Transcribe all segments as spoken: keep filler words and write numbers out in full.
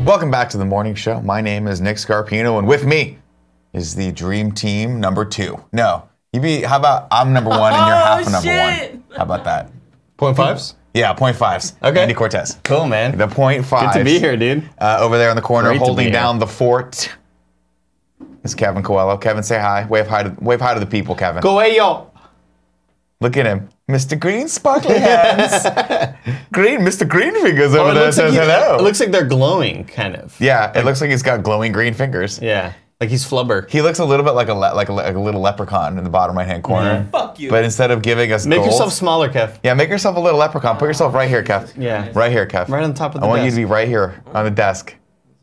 Welcome back to the morning show. My name is Nick Scarpino, and with me is the dream team number two. No, you be. How about I'm number one and you're Oh, half a number shit. one? How about that? Point fives? Yeah, point fives. Okay. Andy Cortez. Cool, man. The point fives. Good to be here, dude. Uh, over there in the corner, Great to holding be down here. the fort, is Kevin Coelho. Kevin, say hi. Wave hi to wave hi to the people, Kevin. Go away, yo. Look at him, Mister Green, sparkly hands. Green, Mister Green fingers over Oh, it there looks says like he- hello. It looks like they're glowing, kind of. yeah, it looks like he's got glowing green fingers. Yeah. Like he's flubber. He looks a little bit like a le- like a, like a little leprechaun in the bottom right hand corner. Fuck you. But instead of giving us Make gold, yourself smaller, Kev. yeah, make yourself a little leprechaun. Put yourself right here, Kev. Yeah. Right here, Kev. Right on top of the I want desk. you to be right here on the desk.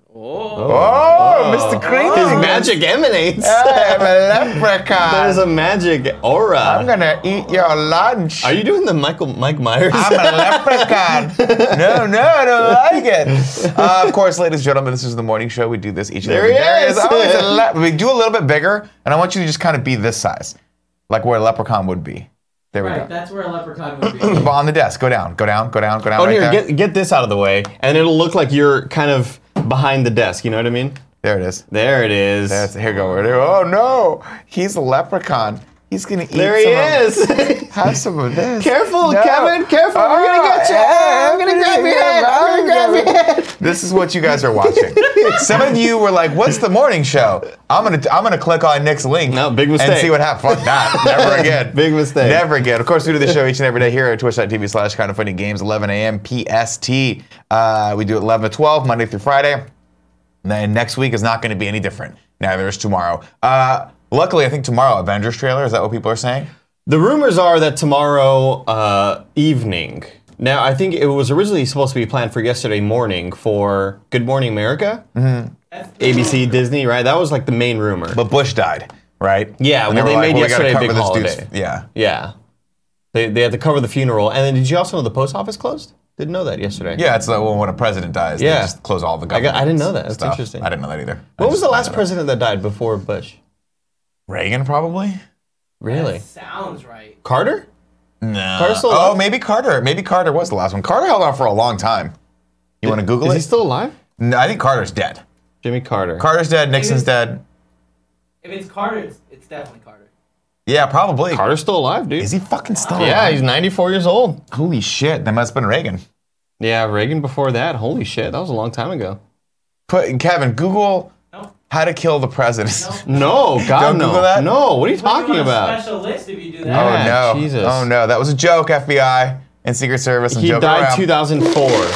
Oh. Oh, Mister Green. His magic emanates. I'm a leprechaun. There's a magic aura. I'm gonna eat your lunch. Are you doing the Michael Mike Myers? I'm a leprechaun. No, no, I don't like it. Uh, of course, ladies and gentlemen, this is the morning show. We do this each and There every he day. is. It's always a le- we do a little bit bigger, and I want you to just kind of be this size, like where a leprechaun would be. There we Right, go. that's where a leprechaun would be. But on the desk, go down, go down, go down, go down. Oh, right here, there. get get this out of the way, and it'll look like you're kind of behind the desk. You know what I mean? There it is. There it is. That's here. Go. Oh no, he's a leprechaun. He's gonna eat. there he some of- is. Have some of this. Careful, No. Kevin. Careful. We're gonna get you. Oh, I'm gonna grab your head. I'm gonna grab your head. This is what you guys are watching. Some of you were like, "What's the morning show?" I'm gonna I'm gonna click on Nick's link. No, big And mistake. see what happens. Fuck that. Never again. Big mistake. Never again. Of course, we do the show each and every day here at twitch.tv slash kind of funny games, eleven a.m. P S T. Uh, we do it eleven to twelve, Monday through Friday. And then next week is not going to be any different. Neither is tomorrow. Uh, luckily, I think tomorrow, Avengers trailer. Is that what people are saying? The rumors are that tomorrow uh, evening. Now, I think it was originally supposed to be planned for yesterday morning for Good Morning America, Mm-hmm. A B C, Disney, right? That was like the main rumor. But Bush died, right? Yeah, And well, were they like, made well, we gotta yesterday a cover big this dude's- holiday. Yeah. Yeah, they they had to cover the funeral, and then did you also know the post office closed? Didn't know that yesterday. Yeah, it's like, well, when a president dies, they Yeah. just close all the I, government got, I didn't know that. That's stuff. interesting. I didn't know that either. I What was just the found last it out. president that died before Bush? Reagan, probably? Really? That sounds right. Carter? No. Carter's still Oh, alive? maybe Carter. Maybe Carter was the last one. Carter held on for a long time. You want to Google Is it? he still alive? No, I think Carter's dead. Jimmy Carter. Carter's dead. Nixon's dead. If it's Carter, it's, it's definitely Carter. Yeah, probably. Carter's still alive, dude. Is he fucking still Yeah, alive? he's ninety-four years old. Holy shit, that must have been Reagan. Yeah, Reagan before that. Holy shit, that was a long time ago. Put Kevin, Google No. how to kill the president. No. No, God, Don't no. Google that? No, what are you Put him talking on a about? Special list if you do Oh that. Yeah, no. Jesus. Oh no, that was a joke, F B I and Secret Service and He joking died around. two thousand four.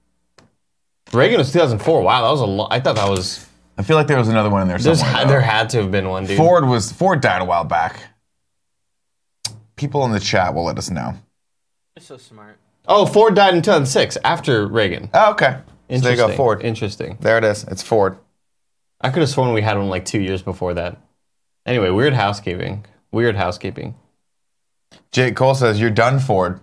Reagan was two thousand four. Wow, that was a lot. I thought that was. I feel like there was another one in there There's, somewhere. though. there had to have been one, dude. Ford was Ford died a while back. People in the chat will let us know. You're so smart. Oh, Ford died in two thousand six after Reagan. Oh, okay. So there you go, Interesting. Ford. Interesting. There it is. It's Ford. I could have sworn we had one like two years before that. Anyway, weird housekeeping. Weird housekeeping. Jake Cole says, "You're done, Ford."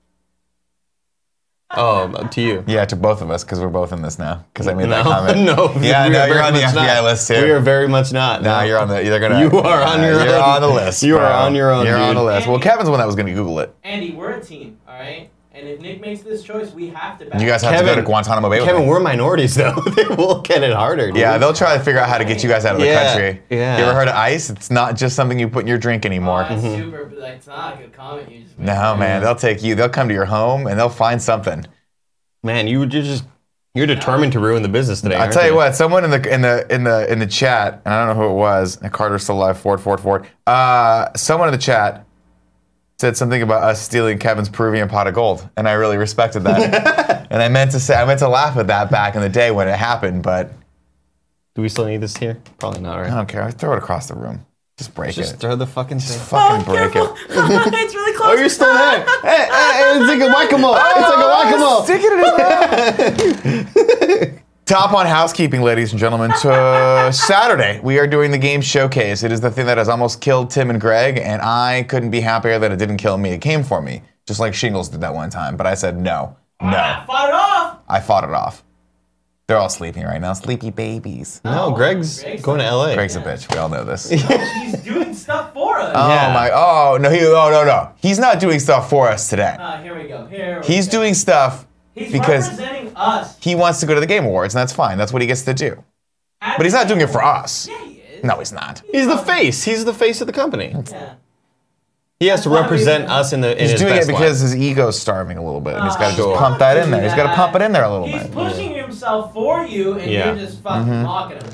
Oh, up to you. Yeah, to both of us, because we're both in this now. Because I made No, that comment. no. Yeah, we no, are you're very on the much F B I not. list too. We are very much not. No, no. you're on the. You're gonna. You are on your You're own. on the list. You are bro. on your own, You're on dude. the list. Well, Kevin's the one that was gonna Google it. Andy, we're a team, all right? And if Nick makes this choice, we have to back You guys have Kevin- to go to Guantanamo Bay. with Kevin, me. we're minorities though. They will get it harder, dude. Yeah, they'll try to figure out how to get you guys out of the Yeah, country. yeah. You ever heard of ICE? It's not just something you put in your drink anymore. Oh, that's super, like, it's not a good comment you just made. No, man, they'll take you. They'll come to your home and they'll find something. Man, you you're just you're determined to ruin the business today. I'll aren't tell you what. Someone in the in the in the in the chat, and I don't know who it was. And Carter's still alive. Ford, Ford, Ford. Uh, someone in the chat said something about us stealing Kevin's Peruvian pot of gold, and I really respected that. And I meant to say, I meant to laugh at that back in the day when it happened, but Do we still need this here? Probably not, I right? don't care. I throw it across the room. Just break Just it. throw the fucking thing. Fucking break it. It's really close. Oh, you're still there. hey, hey, hey, it's like a whack-a-mole. Oh, It's like a whack-a-mole. stick it in his mouth. Top on housekeeping, ladies and gentlemen. To Saturday, we are doing the game showcase. It is the thing that has almost killed Tim and Greg, and I couldn't be happier that it didn't kill me. It came for me, just like Shingles did that one time. But I said no, Ah, no. fought it off. I fought it off. They're all sleeping right now. Sleepy babies. No, Greg's, Greg's going to L A. Greg's a bitch. We all know this. He's doing stuff for us. Oh Yeah. my! Oh no! He oh no no! He's not doing stuff for us today. Ah, here we go. Here we He's go. doing stuff He's because representing us. he wants to go to the Game Awards, and that's fine. That's what he gets to do. At But he's the not doing it Game for Awards. us. Yeah, he is. No, he's not. He's the face. He's the face of the company. Yeah. He has to That's why represent we- us in the in He's his doing it best because light. his ego's starving a little bit, and he's got to Uh, just pump that in there. He's got to that. pump it in there a little He's bit. pushing himself for you, and Yeah. you're just fucking Mm-hmm. mocking him.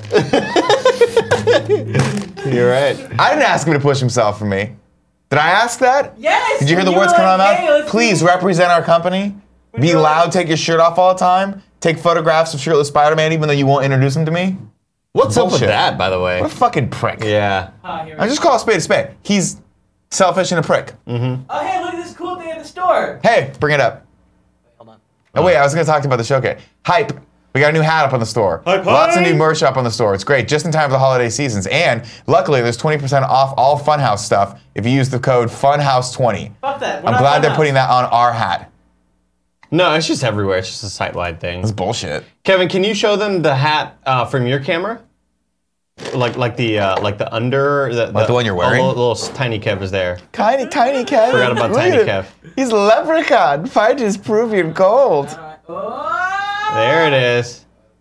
You're right. I didn't ask him to push himself for me. Did I ask that? Yes. Did you hear the were words coming out of like, my "Hey, mouth? let's Please do- represent our company. Be you're loud, like- take your shirt off all the time. Take photographs of shirtless Spider-Man even though you won't introduce him to me. What's up with Bullshit. that, by the way? What a fucking prick. Yeah. Ah, here we I go. just call a spade a spade. He's selfish and a prick. Oh, hey, look at this cool thing at the store. Hey, bring it up. Hold on. Oh wait, I was gonna talk to you about the showcase. Hype. We got a new hat up on the store. Hype, Lots of hype. new merch up on the store. It's great, just in time for the holiday seasons. And luckily, there's twenty percent off all Funhouse stuff if you use the code Funhouse twenty. Fuck that. We're I'm not glad they're Funhouse. putting that on our hat. No, it's just everywhere. It's just a site-wide thing. It's bullshit. Kevin, can you show them the hat uh, from your camera? Like like the uh, like the under the, Like the one you're wearing? Oh, little, little tiny Kev is there. Tiny, tiny Kev. Forgot about Look Tiny at Kev. him. He's a leprechaun. Fight his Peruvian gold. Alright. Oh! There it is.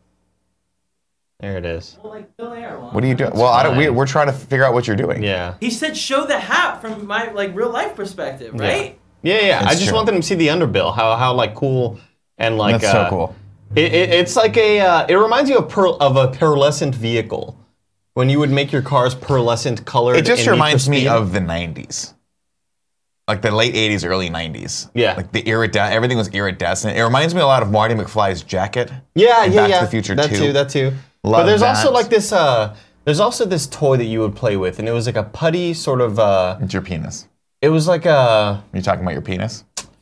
There it is. Well, like Bill Air one. What are you doing? Well, I don't. We, fine. we're trying to figure out what you're doing. Yeah. He said, "Show the hat from my like real life perspective, right?" Yeah, yeah. I That's just true. want them to see the underbill. How how like cool and like That's uh, so cool. It, it, it's like a. Uh, it reminds you of per, of a pearlescent vehicle. When you would make your cars pearlescent colored. It just in Need for reminds me Speed. of the nineties. Like the late eighties, early nineties. Yeah. Like the iridescent, everything was iridescent. It reminds me a lot of Marty McFly's jacket. Yeah, and yeah, Back to yeah. the Future that two. too. That too. but Love there's also that. like this. Uh, there's also this toy that you would play with, and it was like a putty sort of. Uh, It's your penis. it was like a You're talking about your penis?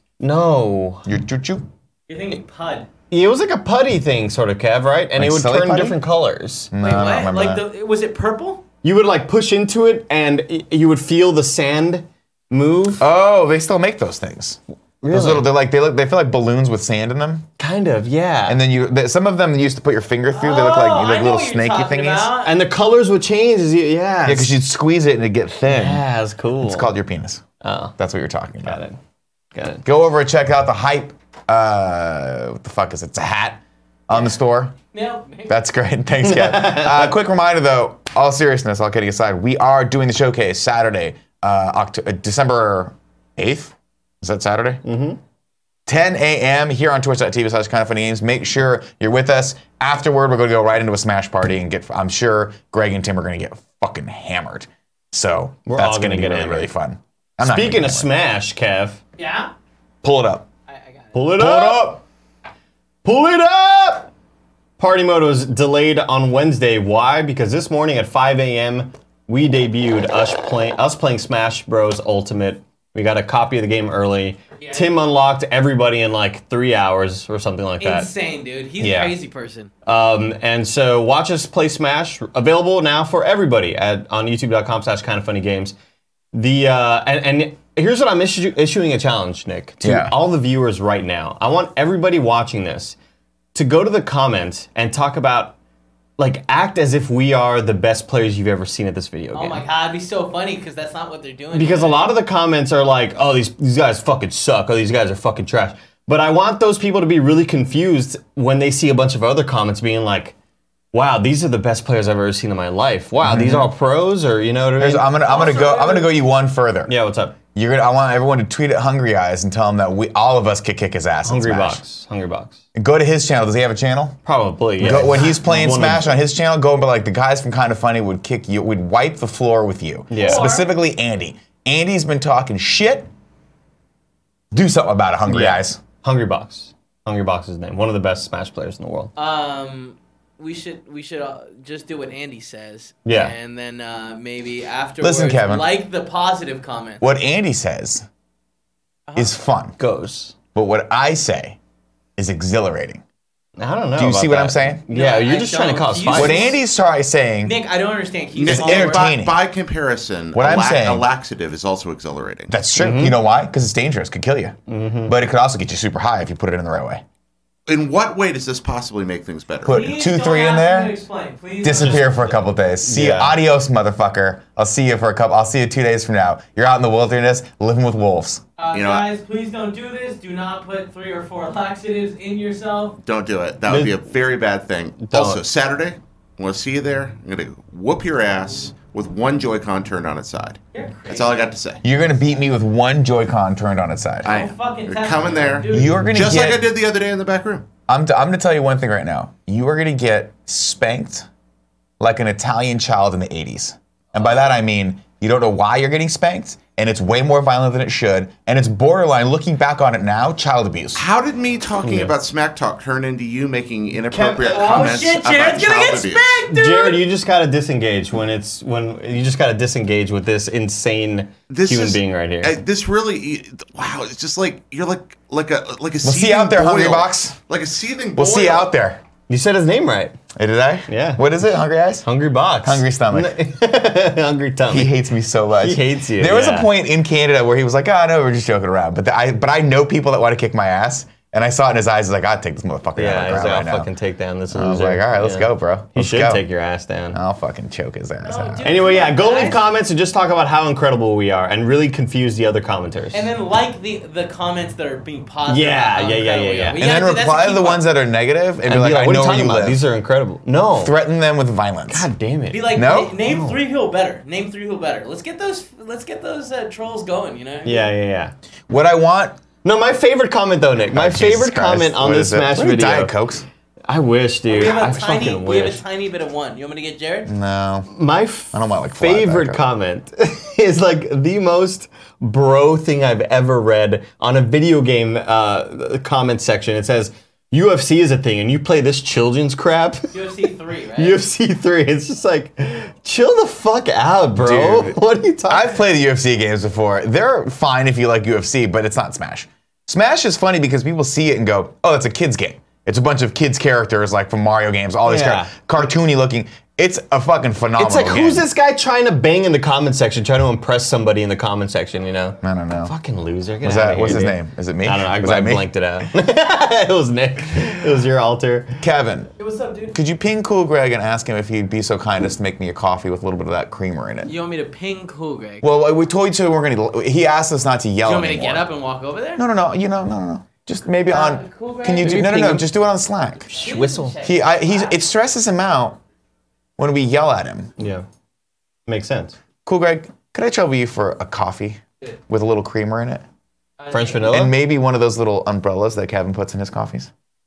no. Your choo-choo? You're thinking Pud. It was like a putty thing, sort of, Kev, right? And Like it would silly turn putty? different colors. No, Wait, I don't what? remember Like that. the was it purple? You would like push into it, and y- you would feel the sand move. Oh, they still make those things. Those Really? little, they're like they look, they feel like balloons with sand in them. Kind of, yeah. And then you, they, some of them you used to put your finger through. They look like, Oh, like I know little what you're snaky talking thingies. about. And the colors would change as you, yeah. Yeah, because you'd squeeze it and it'd get thin. Yeah, it's cool. It's called your penis. Oh, That's what you're talking about. got it. Got it. Go over and check out the hype. Uh, what the fuck is it? It's a hat on the store. Yeah, maybe. That's great. Thanks, Kev. uh, quick reminder, though, all seriousness, all kidding aside, we are doing the showcase Saturday, uh, Oct- uh, December eighth. Is that Saturday? Mm-hmm. ten a.m. here on twitch.tv slash kind of funny games. Make sure you're with us. Afterward, we're going to go right into a Smash party and get, I'm sure Greg and Tim are going to get fucking hammered. So We're that's all going to gonna be get really, hammered. really fun. I'm not gonna Speaking get of hammered. Smash, Kev, Yeah. Pull it up. I, I got it. pull it Pull up. it up. Pull it up! Party mode was delayed on Wednesday. Why? Because this morning at five a.m. we debuted us, play, us playing Smash Bros. Ultimate. We got a copy of the game early. Yeah. Tim unlocked everybody in like three hours or something like that. Insane, dude. He's Yeah. a crazy person. Um, and so watch us play Smash. Available now for everybody at on youtube.com slash kind of funny games. The uh, and, and here's what I'm issu- issuing a challenge, Nick, to Yeah. all the viewers right now. I want everybody watching this to go to the comments and talk about, like, act as if we are the best players you've ever seen at this video Oh game. my god, it'd be so funny because that's not what they're doing. Because a lot of the comments are like, oh, these these guys fucking suck. Oh, these guys are fucking trash. But I want those people to be really confused when they see a bunch of other comments being like, wow, these are the best players I've ever seen in my life. Wow, these are all pros, or you know what I mean? Here's- I'm gonna, I'm gonna Also, go, I'm gonna go you one further. Yeah, what's up? You're gonna, I want everyone to tweet at Hungry Eyes and tell him that we, all of us could kick his ass. in Hungry Smash. Box. Hungry Box. Go to his channel. Does he have a channel? Probably, yeah. Go, when he's playing One of- Smash on his channel, go and be like, the guys from Kind of Funny would kick you, would wipe the floor with you. Yeah. Or- Specifically, Andy. Andy's been talking shit. Do something about it, Hungry Yeah. Eyes. Hungry Box. Hungry Box is his name. One of the best Smash players in the world. Um, we should we should uh, just do what Andy says. Yeah. And then uh, maybe afterwards, Listen, Kevin. like the positive comments. What Andy says Uh-huh. is fun, Goes. but what I say is exhilarating. I don't know. Do you about see what that. I'm saying? Yeah, No, you're I just trying to don't. cause You fight. What Yes. Andy's trying saying, Nick, I don't understand. Can you It's follow me? entertaining. By, by comparison, What a, I'm la- saying- a laxative is also exhilarating. that's true. You know why? Because it's dangerous. Could kill you. But it could also get you super high if you put it in the right way. In what way does this possibly make things better? Put Please two, don't three in ask there. him to explain. Please Disappear don't. for a couple days. See Yeah. you, adios, motherfucker. I'll see you for a couple. I'll see you two days from now. You're out in the wilderness, living with wolves. Uh, You know guys, please don't do this. Do not put three or four laxatives in yourself. Don't do it. That would be a very bad thing. Don't. Also, Saturday, I'm going to see you there. I'm going to whoop your ass with one Joy-Con turned on its side. You're crazy. That's all I got to say. You're gonna beat me with one Joy-Con turned on its side. I Don't fucking You're test coming me, there. dude. You're gonna Just get. like I did the other day in the back room. I'm, t- I'm gonna tell you one thing right now. You are gonna get spanked like an Italian child in the eighties, and by that I mean you don't know why you're getting spanked, and it's way more violent than it should, and it's borderline. Looking back on it now, child abuse. How did me talking Yeah. about smack talk turn into you making inappropriate Kev- Oh comments shit, about Jared's gonna child get abuse? spanked, dude. Jared, you just gotta disengage when it's when you just gotta disengage with this insane This human is- being right here. uh, this really, wow! It's just like you're like like a like a. We'll see you out there, Hungry Box. Like a seething. We'll see you boil. out there. You said his name right. Hey, did I? Yeah. What is it? Hungry eyes? Hungry box. Hungry stomach. Hungry tummy. He hates me so much. He hates you, There was yeah. a point in Canada where he was like, "Ah, no, we're just joking around." But the, I, but I know people that want to kick my ass, and I saw it in his eyes. He's like, "I'd take this motherfucker down Yeah, the he's ground like, right I'll now." fucking take down this loser. I was like, "All right, let's Yeah. go, bro. He Let's should go. take your ass down. I'll fucking choke his ass No, out." dude. Anyway, yeah, go leave Guys. comments and just talk about how incredible we are and really confuse the other commenters. And then like the the comments that are being positive. Yeah, about how yeah, yeah, incredible yeah, we yeah. are. We And then gotta do- that's reply to key the part. ones that are negative and, And be like, be like, "I what know are you where talking you about? live." These are incredible. No. Threaten them with violence. God damn it. Be like, No? na- name No. three who better. Name three who better. Let's get those. Let's get those uh, trolls going. You know. Yeah, yeah, yeah. What I want. No, my favorite comment though, Nick. My Oh, Jesus favorite Christ. comment on What this is it? Smash What are video. Diet Cokes? I wish, dude. We have a I tiny. fucking We have wish. a tiny bit of one. You want me to get Jared? No. My f- I don't want, like, flat favorite back up. comment is like the most bro thing I've ever read on a video game uh, comment section. It says, U F C is a thing and you play this children's crap. U F C three, right? U F C three. It's just like, chill the fuck out, bro. Dude, What are you talking I've played the U F C games before. They're fine if you like U F C, but it's not Smash. Smash is funny because people see it and go, "Oh, that's a kid's game. It's a bunch of kids characters like from Mario games, all these Yeah. char- cartoony looking." It's a fucking phenomenal It's like, game. who's this guy trying to bang in the comment section, trying to impress somebody in the comment section, you know? I don't know. Fucking loser. Get Was outta that, what's here, his dude. name? Is it me? I don't know. I, Was I that me? blanked it out. It was Nick. It was your alter. Kevin, Hey, what's up, dude? could you ping Cool Greg and ask him if he'd be so kind as to make me a coffee with a little bit of that creamer in it? You want me to ping Cool Greg? Well, we told you we we're gonna. He asked us not to yell you want me to anymore. get up and walk over there? No, no, no. You know, no, no, no. Just maybe Uh, on. Cool Greg? Can you do? Maybe No, no, ping no. him. Just do it on Slack. Whistle. He, I, he's. It stresses him out when we yell at him. Yeah. Makes sense. Cool, Greg. Could I trouble you for a coffee with a little creamer in it, Uh, French vanilla? and maybe one of those little umbrellas that Kevin puts in his coffees?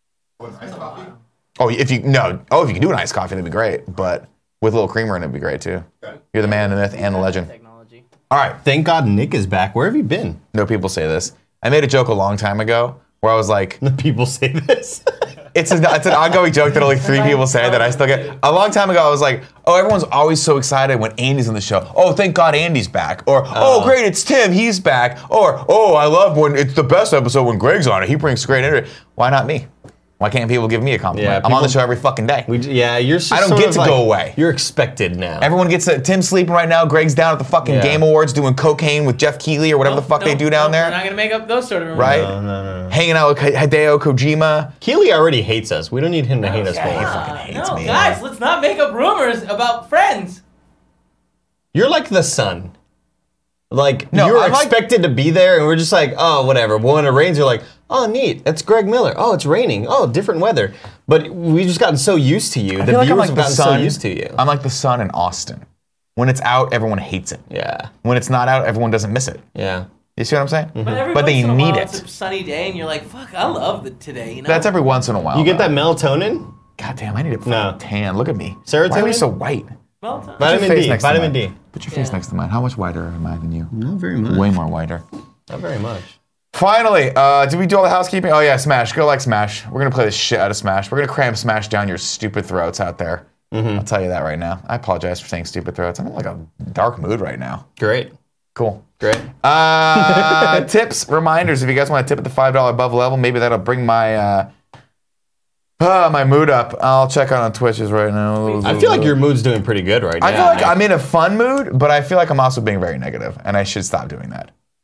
Oh, if you no. Oh, if you can do an iced coffee, that'd be great. But with a little creamer in it, would be great too. You're the man, the myth, and the legend. Technology. All right. Thank God Nick is back. Where have you been? No people say this. I made a joke a long time ago where I was like, The people say this. it's, a, it's an ongoing joke that only three people say that I still get. A long time ago, I was like, oh, everyone's always so excited when Andy's on the show. Oh, thank God Andy's back. Or, oh, great, it's Tim, he's back. Or, oh, I love when it's the best episode when Greg's on it. He brings great energy. Why not me? Why can't people give me a compliment? Yeah, I'm on the people- show every fucking day. We, yeah, you're just I don't sort get of to like- go away. You're expected now. Everyone gets a, Tim's sleeping right now. Greg's down at the fucking Yeah. Game Awards doing cocaine with Jeff Keighley or whatever the fuck they Nope, do down nope, We're there. not gonna make up those sort of rumors. Right? No, no, no, no. Hanging out with Hideo Kojima. Keely already hates us. We don't need him to hate us yeah, more. he fucking hates no, me. guys, let's not make up rumors about friends. You're like the sun. Like, No, you're I'm like- expected to be there, and we're just like, oh, whatever. But when it rains, you're like, oh, neat. That's Greg Miller. Oh, it's raining. Oh, different weather. But we've just gotten so used to you. I The feel like I'm viewers like have the gotten sun. so used to you. I'm like the sun in Austin. When it's out, everyone hates it. yeah, When it's not out, everyone doesn't miss it. yeah. You see what I'm saying? But, every But they once in a need while, it. It's a sunny day, and you're like, "Fuck, I love the today." You know. That's every once in a while. You get though. that melatonin? God damn, I need a No. fucking tan. Look at me. Serotonin? Why are we so white? Well done. Put your Vitamin face D. next to Vitamin mine. D. Put your face Yeah. next to mine. How much whiter am I than you? Not very much. Way more whiter. Not very much. Finally, uh, did we do all the housekeeping? Oh yeah, Smash. Go like Smash. We're gonna play the shit out of Smash. We're gonna cram Smash down your stupid throats out there. Mm-hmm. I'll tell you that right now. I apologize for saying stupid throats. I'm in like a dark mood right now. Great. Cool. Great. Uh, tips, reminders. If you guys want to tip at the five dollar above level, maybe that'll bring my uh, uh, my mood up. I'll check out on Twitches right now. I feel like your mood's doing pretty good right now. I feel like Nick. I'm in a fun mood, but I feel like I'm also being very negative, and I should stop doing that.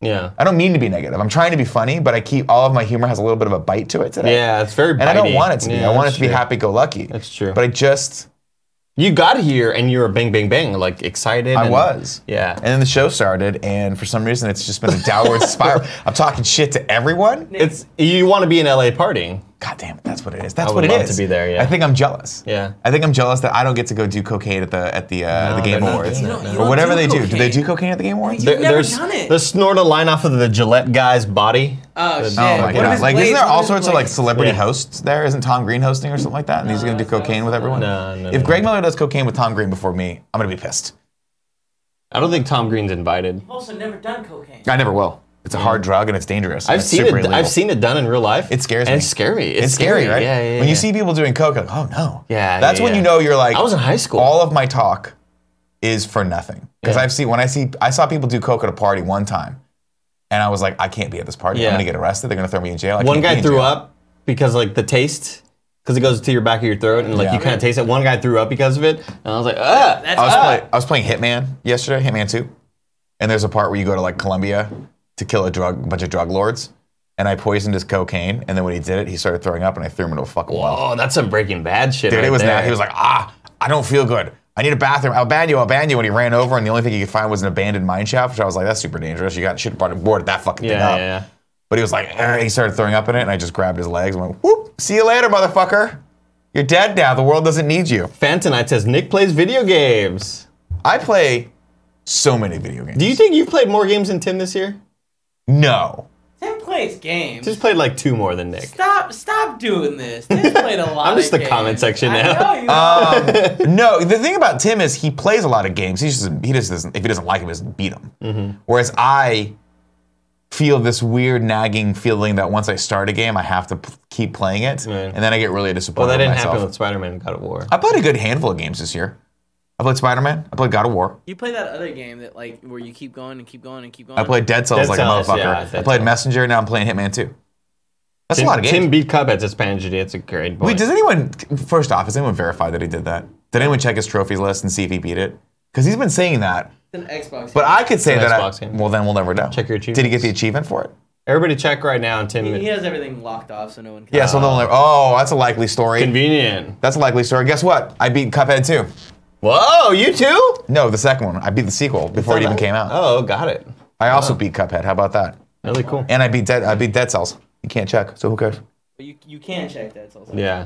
Yeah. I don't mean to be negative. I'm trying to be funny, but I keep all of my humor has a little bit of a bite to it today. Yeah, it's very And I don't bitey. want it to be. Yeah, I want it that's to be true. happy-go-lucky. That's true. But I just, You got here and you were bang, bang, bang, like excited. I and- was. Yeah. And then the show started, and for some reason, it's just been a downward spiral. I'm talking shit to everyone. It's you want to be in L A partying. God damn it, that's what it is. That's I what would it love is. to be there, yeah. I think I'm jealous. Yeah. I think I'm jealous that I don't get to go do cocaine at the at the uh, No, the Game they're not Awards. doing You don't- that, you or don't whatever do they do. Do they cocaine. do cocaine at the Game Awards? You've There- never there's done it. the snort a line off of the Gillette guy's body. Oh shit! Oh my What if god! it's Like, Blaze? isn't there What all if sorts it's of like Blaze? celebrity Yeah. hosts there? Isn't Tom Green hosting or something like that? And he's gonna do that's not cocaine with everyone. No, no, If no. Greg Miller does cocaine with Tom Green before me, I'm gonna be pissed. I don't think Tom Green's invited. I've also never done cocaine. I never will. It's a hard drug and it's dangerous. I've It's seen super it. illegal. I've seen it done in real life. It scares and me. It's scary. It's, It's scary, right? Yeah, yeah, When you yeah. see people doing coke, like, oh no. Yeah, That's yeah, when yeah. you know you're like. I was in high school. All of my talk is for nothing because Yeah. I've seen when I see I saw people do coke at a party one time, and I was like, I can't be at this party. Yeah. I'm gonna get arrested. They're gonna throw me in jail. I One can't be guy in threw jail. up because like the taste, because it goes to your back of your throat and like Yeah. you kind of taste it. One guy threw up because of it, and I was like, ah. That's I was, ah. play, I was playing Hitman yesterday, Hitman two, and there's a part where you go to like Colombia to kill a drug, a bunch of drug lords, and I poisoned his cocaine, and then when he did it, he started throwing up, and I threw him into a fucking well. Oh, that's some Breaking Bad shit. Dude, right it was there. now. He was like, ah, I don't feel good. I need a bathroom. I'll ban you. I'll ban you. When he ran over, and the only thing he could find was an abandoned mine shaft, which I was like, that's super dangerous. You got shit boarded that fucking thing yeah, up. yeah, yeah. But he was like, eh, he started throwing up in it, and I just grabbed his legs and went, whoop, see you later, motherfucker. You're dead now. The world doesn't need you. Fantonite says Nick plays video games. I play so many video games. Do you think you've played more games than Tim this year? No. Tim plays games. Just played like two more than Nick. Stop! Stop doing this. Tim's played a lot. I'm just of the comment games. section I now. know, you know. Um, no, the thing about Tim is he plays a lot of games. He just he just doesn't. If he doesn't like him, he doesn't beat him. Mm-hmm. Whereas I feel this weird nagging feeling that once I start a game, I have to p- keep playing it, Right. and then I get really disappointed. Well, that with didn't myself. happen with Spider-Man and God of War. I played a good handful of games this year. I played Spider-Man. I played God of War. You play that other game that like where you keep going and keep going and keep going. I played Dead Cells Dead like Cells, a motherfucker. yeah, I Dead played Cells. Messenger. Now I'm playing Hitman two. That's Tim, a lot of games. Tim beat Cuphead as Panjity. It's a great point. Wait, does anyone? First off, has anyone verified that he did that? Did anyone check his trophies list and see if he beat it? Because he's been saying that. It's an Xbox. But I could say It's an that. Xbox I, game. well, then we'll never know. Check your Did he get the achievements. achievement for it? Everybody check right now, and Tim. he, he has everything locked off, so no one can. Yeah. So they'll never. Oh, that's a likely story. Convenient. That's a likely story. Guess what? I beat Cuphead too. Whoa, you too? No, the second one. I beat the sequel before it even came out. Oh, got it. I also beat Cuphead. How about that? Really cool. And I beat Dead. I beat Dead Cells. You can't check, so who cares? But you you can check that. Also. Yeah.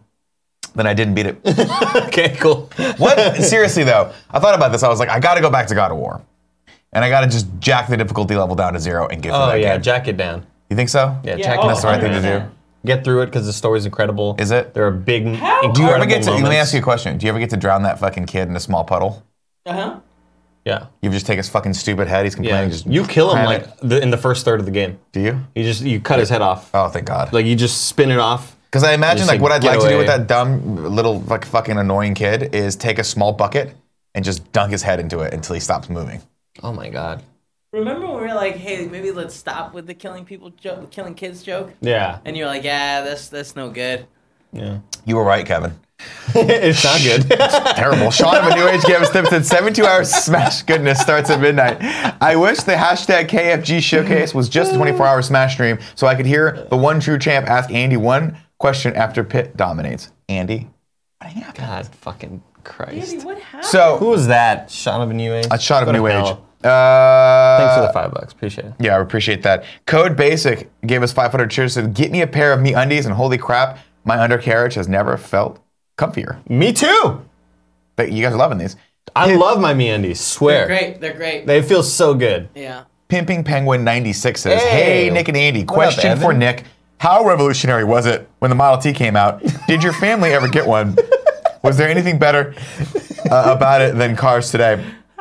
Then I didn't beat it. Okay, cool. What? Seriously though, I thought about this. I was like, I got to go back to God of War, and I got to just jack the difficulty level down to zero and get through Oh that yeah, game. jack it down. You think so? Yeah, Yeah, jack oh, it That's the right thing to one hundred percent. do. Get through it because the story's incredible. Is it? There are big, How- incredible Do you ever get to? moments. Let me ask you a question. Do you ever get to drown that fucking kid in a small puddle? Uh huh. Yeah. You just take his fucking stupid head. He's Yeah. complaining. Just You kill him cram like it. the, in the first third of the game. Do you? You just you cut his head off. Oh, thank God. Like you just spin it off. Because I imagine Just like like, what I'd get like to do with away. that dumb little like fucking annoying kid is take a small bucket and just dunk his head into it until he stops moving. Oh my god. Remember when we were like, hey, maybe let's stop with the killing people joke, killing kids joke, Yeah. and you're like, yeah, that's that's no good. Yeah. You were right, Kevin. It's not good. Terrible. Sean of a New Age Gavin Stimpson, seventy-two hours Smash goodness starts at midnight. I wish the hashtag K F G showcase was just a twenty-four hour Smash stream so I could hear the one true champ ask Andy one question after Pitt dominates. Andy, what happened? God fucking Christ. Andy, what happened? So, Who was that? Sean of a New Age? a shot of Go a to New Age. hell. Uh, Thanks for the five bucks. Appreciate it. Yeah, I appreciate that. Code Basic gave us five hundred cheers. Said, get me a pair of me undies, and holy crap, my undercarriage has never felt comfier. Me too. But you guys are loving these. I love my MeUndies. Swear. They're great. They're great. They feel so good. Yeah. Pimping Penguin ninety-six says, Hey. hey, Nick and Andy, What up, question for Evan? Nick. How revolutionary was it when the Model T came out? Did your family ever get one? Was there anything better uh, about it than cars today?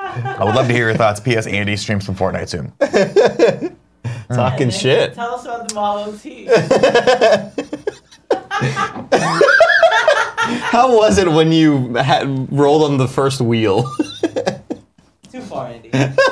I would love to hear your thoughts. P S. Andy streams some Fortnite soon. Talking shit. Tell us about the Model T. How was it when you had rolled on the first wheel? Too far, Andy.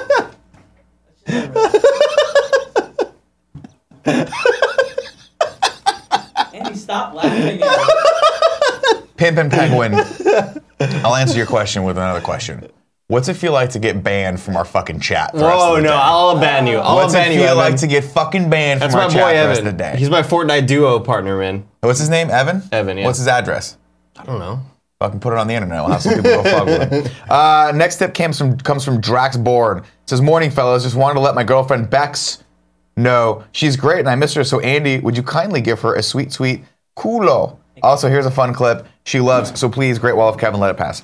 Andy, stop laughing at me. Pimpin' Penguin, I'll answer your question with another question. What's it feel like to get banned from our fucking chat? The rest Whoa, of the no, day? I'll ban you. I'll What's it ban you, feel Evan. like to get fucking banned That's from my our boy chat the rest of the Evan. day? He's my Fortnite duo partner, man. What's his name? Evan? Evan, yeah. What's his address? I don't know. Fucking put it on the internet. We'll have some people go fuck with him. Uh, next tip comes from comes from Drax Board. It says, morning, fellas. Just wanted to let my girlfriend Bex know she's great and I miss her. So, Andy, would you kindly give her a sweet, sweet culo? Also, here's a fun clip she loves. So, please, great wall of Kevin, let it pass.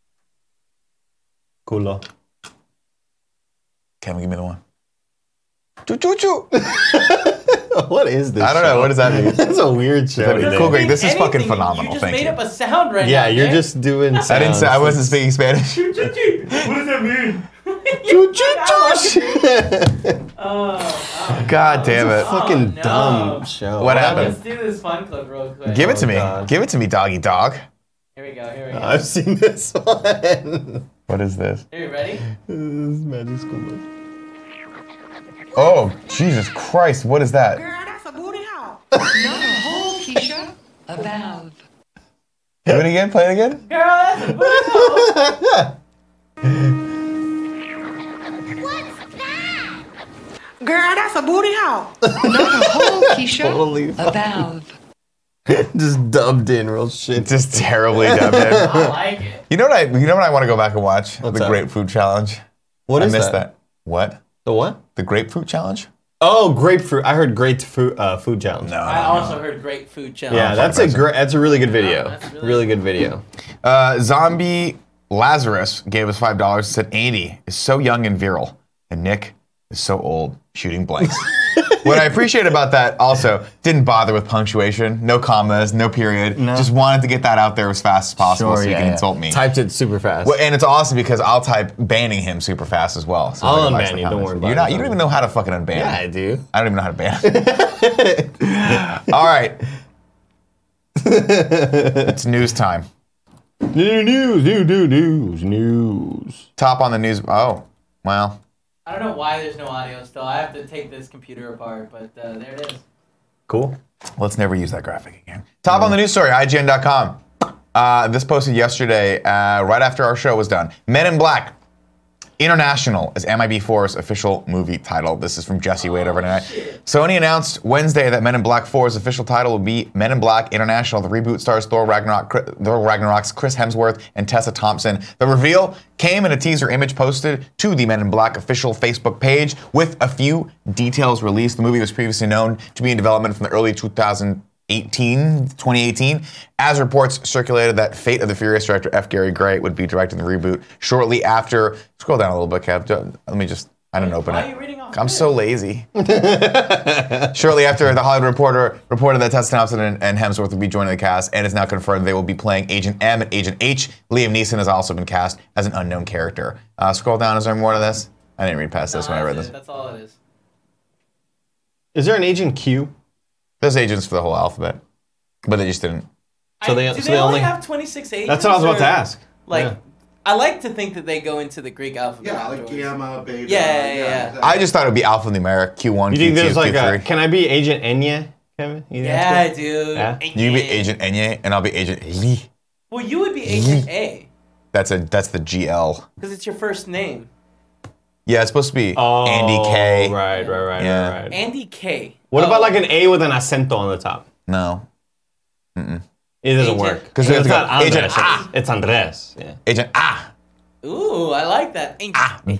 Culo. Kevin, give me the one. Choo choo choo. What is this? I don't know. show? What does that mean? That's a weird show. Cool, today. Greg. This is fucking Anything, phenomenal. You just Thank made you. up a sound right Yeah, now. you're Nick. just doing. I didn't say I sounds. wasn't speaking Spanish. What does that mean? Choo choo choo. Oh, God damn it. Fucking no. dumb show. What Let's happened? do this fun clip real quick. Give it to me. God. Give it to me, doggy dog. Here we go. Here we go. I've seen this one. What is this? Are you ready? This is Magic School Bus. Oh, Jesus Christ. What is that? Girl, that's a booty hole. Not a hole, Keisha. A valve. Do it again. Play it again. Girl, that's a booty hole. Girl, that's a booty hole. Not a hole, Keisha. Totally A valve. just dubbed in real shit. Just terribly dubbed in. I like it. You know what I? You know what I want to go back and watch? What's the that? Grapefruit Challenge. What I is missed that? that? What? The what? The Grapefruit Challenge? Oh, grapefruit. I heard grapefruit uh, food challenge. No. I also heard great food challenge. Yeah, that's a person. great. That's a really good video. Oh, that's really- really good video. Uh, Zombie Lazarus gave us five dollars and said, Andy is so young and virile, and Nick is so old shooting blanks. What I appreciate about that also, didn't bother with punctuation, no commas, no period. No. Just wanted to get that out there as fast as possible so you can insult me. Typed it super fast. Well, and it's awesome because I'll type banning him super fast as well. So I'll nobody likes unban the you, don't comments. worry about You're it. not, you don't even know how to fucking unban. yeah, I me. do. I don't even know how to ban. All right. It's news time. New news, new, new news, news. Top on the news. Oh, well. I don't know why there's no audio still. I have to take this computer apart, but uh, there it is. Cool. Let's never use that graphic again. Top on the news story, I G N dot com. Uh, this posted yesterday, uh, right after our show was done. Men in Black International is M I B four's official movie title. This is from Jesse Wade overnight. Sony announced Wednesday that Men in Black four's official title will be Men in Black International. The reboot stars Thor Ragnarok, Thor Ragnarok's Chris Hemsworth and Tessa Thompson. The reveal came in a teaser image posted to the Men in Black official Facebook page with a few details released. The movie was previously known to be in development from the early two thousand eighteen, twenty eighteen, as reports circulated that Fate of the Furious director F. Gary Gray would be directing the reboot shortly after. Scroll down a little bit, Kev. Don't- Let me just, I didn't open Why it. are you reading off I'm this? so lazy. Shortly after, the Hollywood Reporter reported that Tessa Thompson and, and Hemsworth would be joining the cast, and it's now confirmed they will be playing Agent M and Agent H. Liam Neeson has also been cast as an unknown character. Uh, scroll down. Is there more to this? I didn't read past this No, when I read that's this. it. That's all it is. Is there an Agent Q? There's agents for the whole alphabet, but they just didn't. So I- they- do so they, they only only- have twenty-six agents? That's what I was about or, to ask. Like, Yeah. I like to think that they go into the Greek alphabet. Yeah, like afterwards. gamma, beta. Yeah, yeah, yeah. exactly. I just thought it would be alphanumeric. Q one, You Q think two, there's like Q three. a? Can I be Agent Enya, Kevin? You think Yeah, that's dude. Yeah? You can be Agent Enye, and I'll be Agent Lee. Well, you would be Agent A That's a that's the G L. because it's your first name. Yeah, it's supposed to be good? Oh, Andy K. Right, right, right, Yeah. right, right. Andy K. What Oh, about like an A with an acento on the top? No, It doesn't Agent- work. 'Cause we have it's to go, not Agent Andres. Ah. It's, it's Andres. Yeah. Agent Ah Ooh, I like that. Agent Ah B.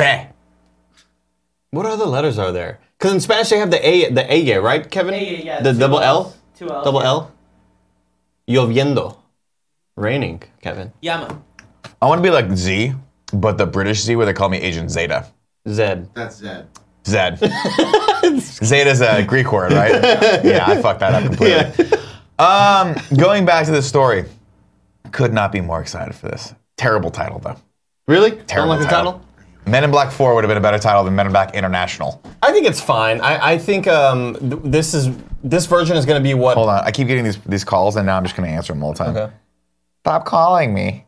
What other letters are there? Because in Spanish they have the A, the A, right, Kevin? Yeah, yeah, yeah. The two double L's. L. Two L's. Double yeah. L. Lloviendo. Raining, Kevin. Yama. I want to be like Z, but the British Z where they call me Agent Zeta. Zed. That's Zed. Zed. Zeta's a Greek word, right? Yeah, I fucked that up completely. Um, going back to this story, could not be more excited for this. Terrible title though. Really? Don't Terrible like the title. title? Men in Black four would have been a better title than Men in Black International. I think it's fine. I, I think um, th- this is this version is going to be what. Hold on, I keep getting these these calls, and now I'm just going to answer them all the time. Okay. Stop calling me.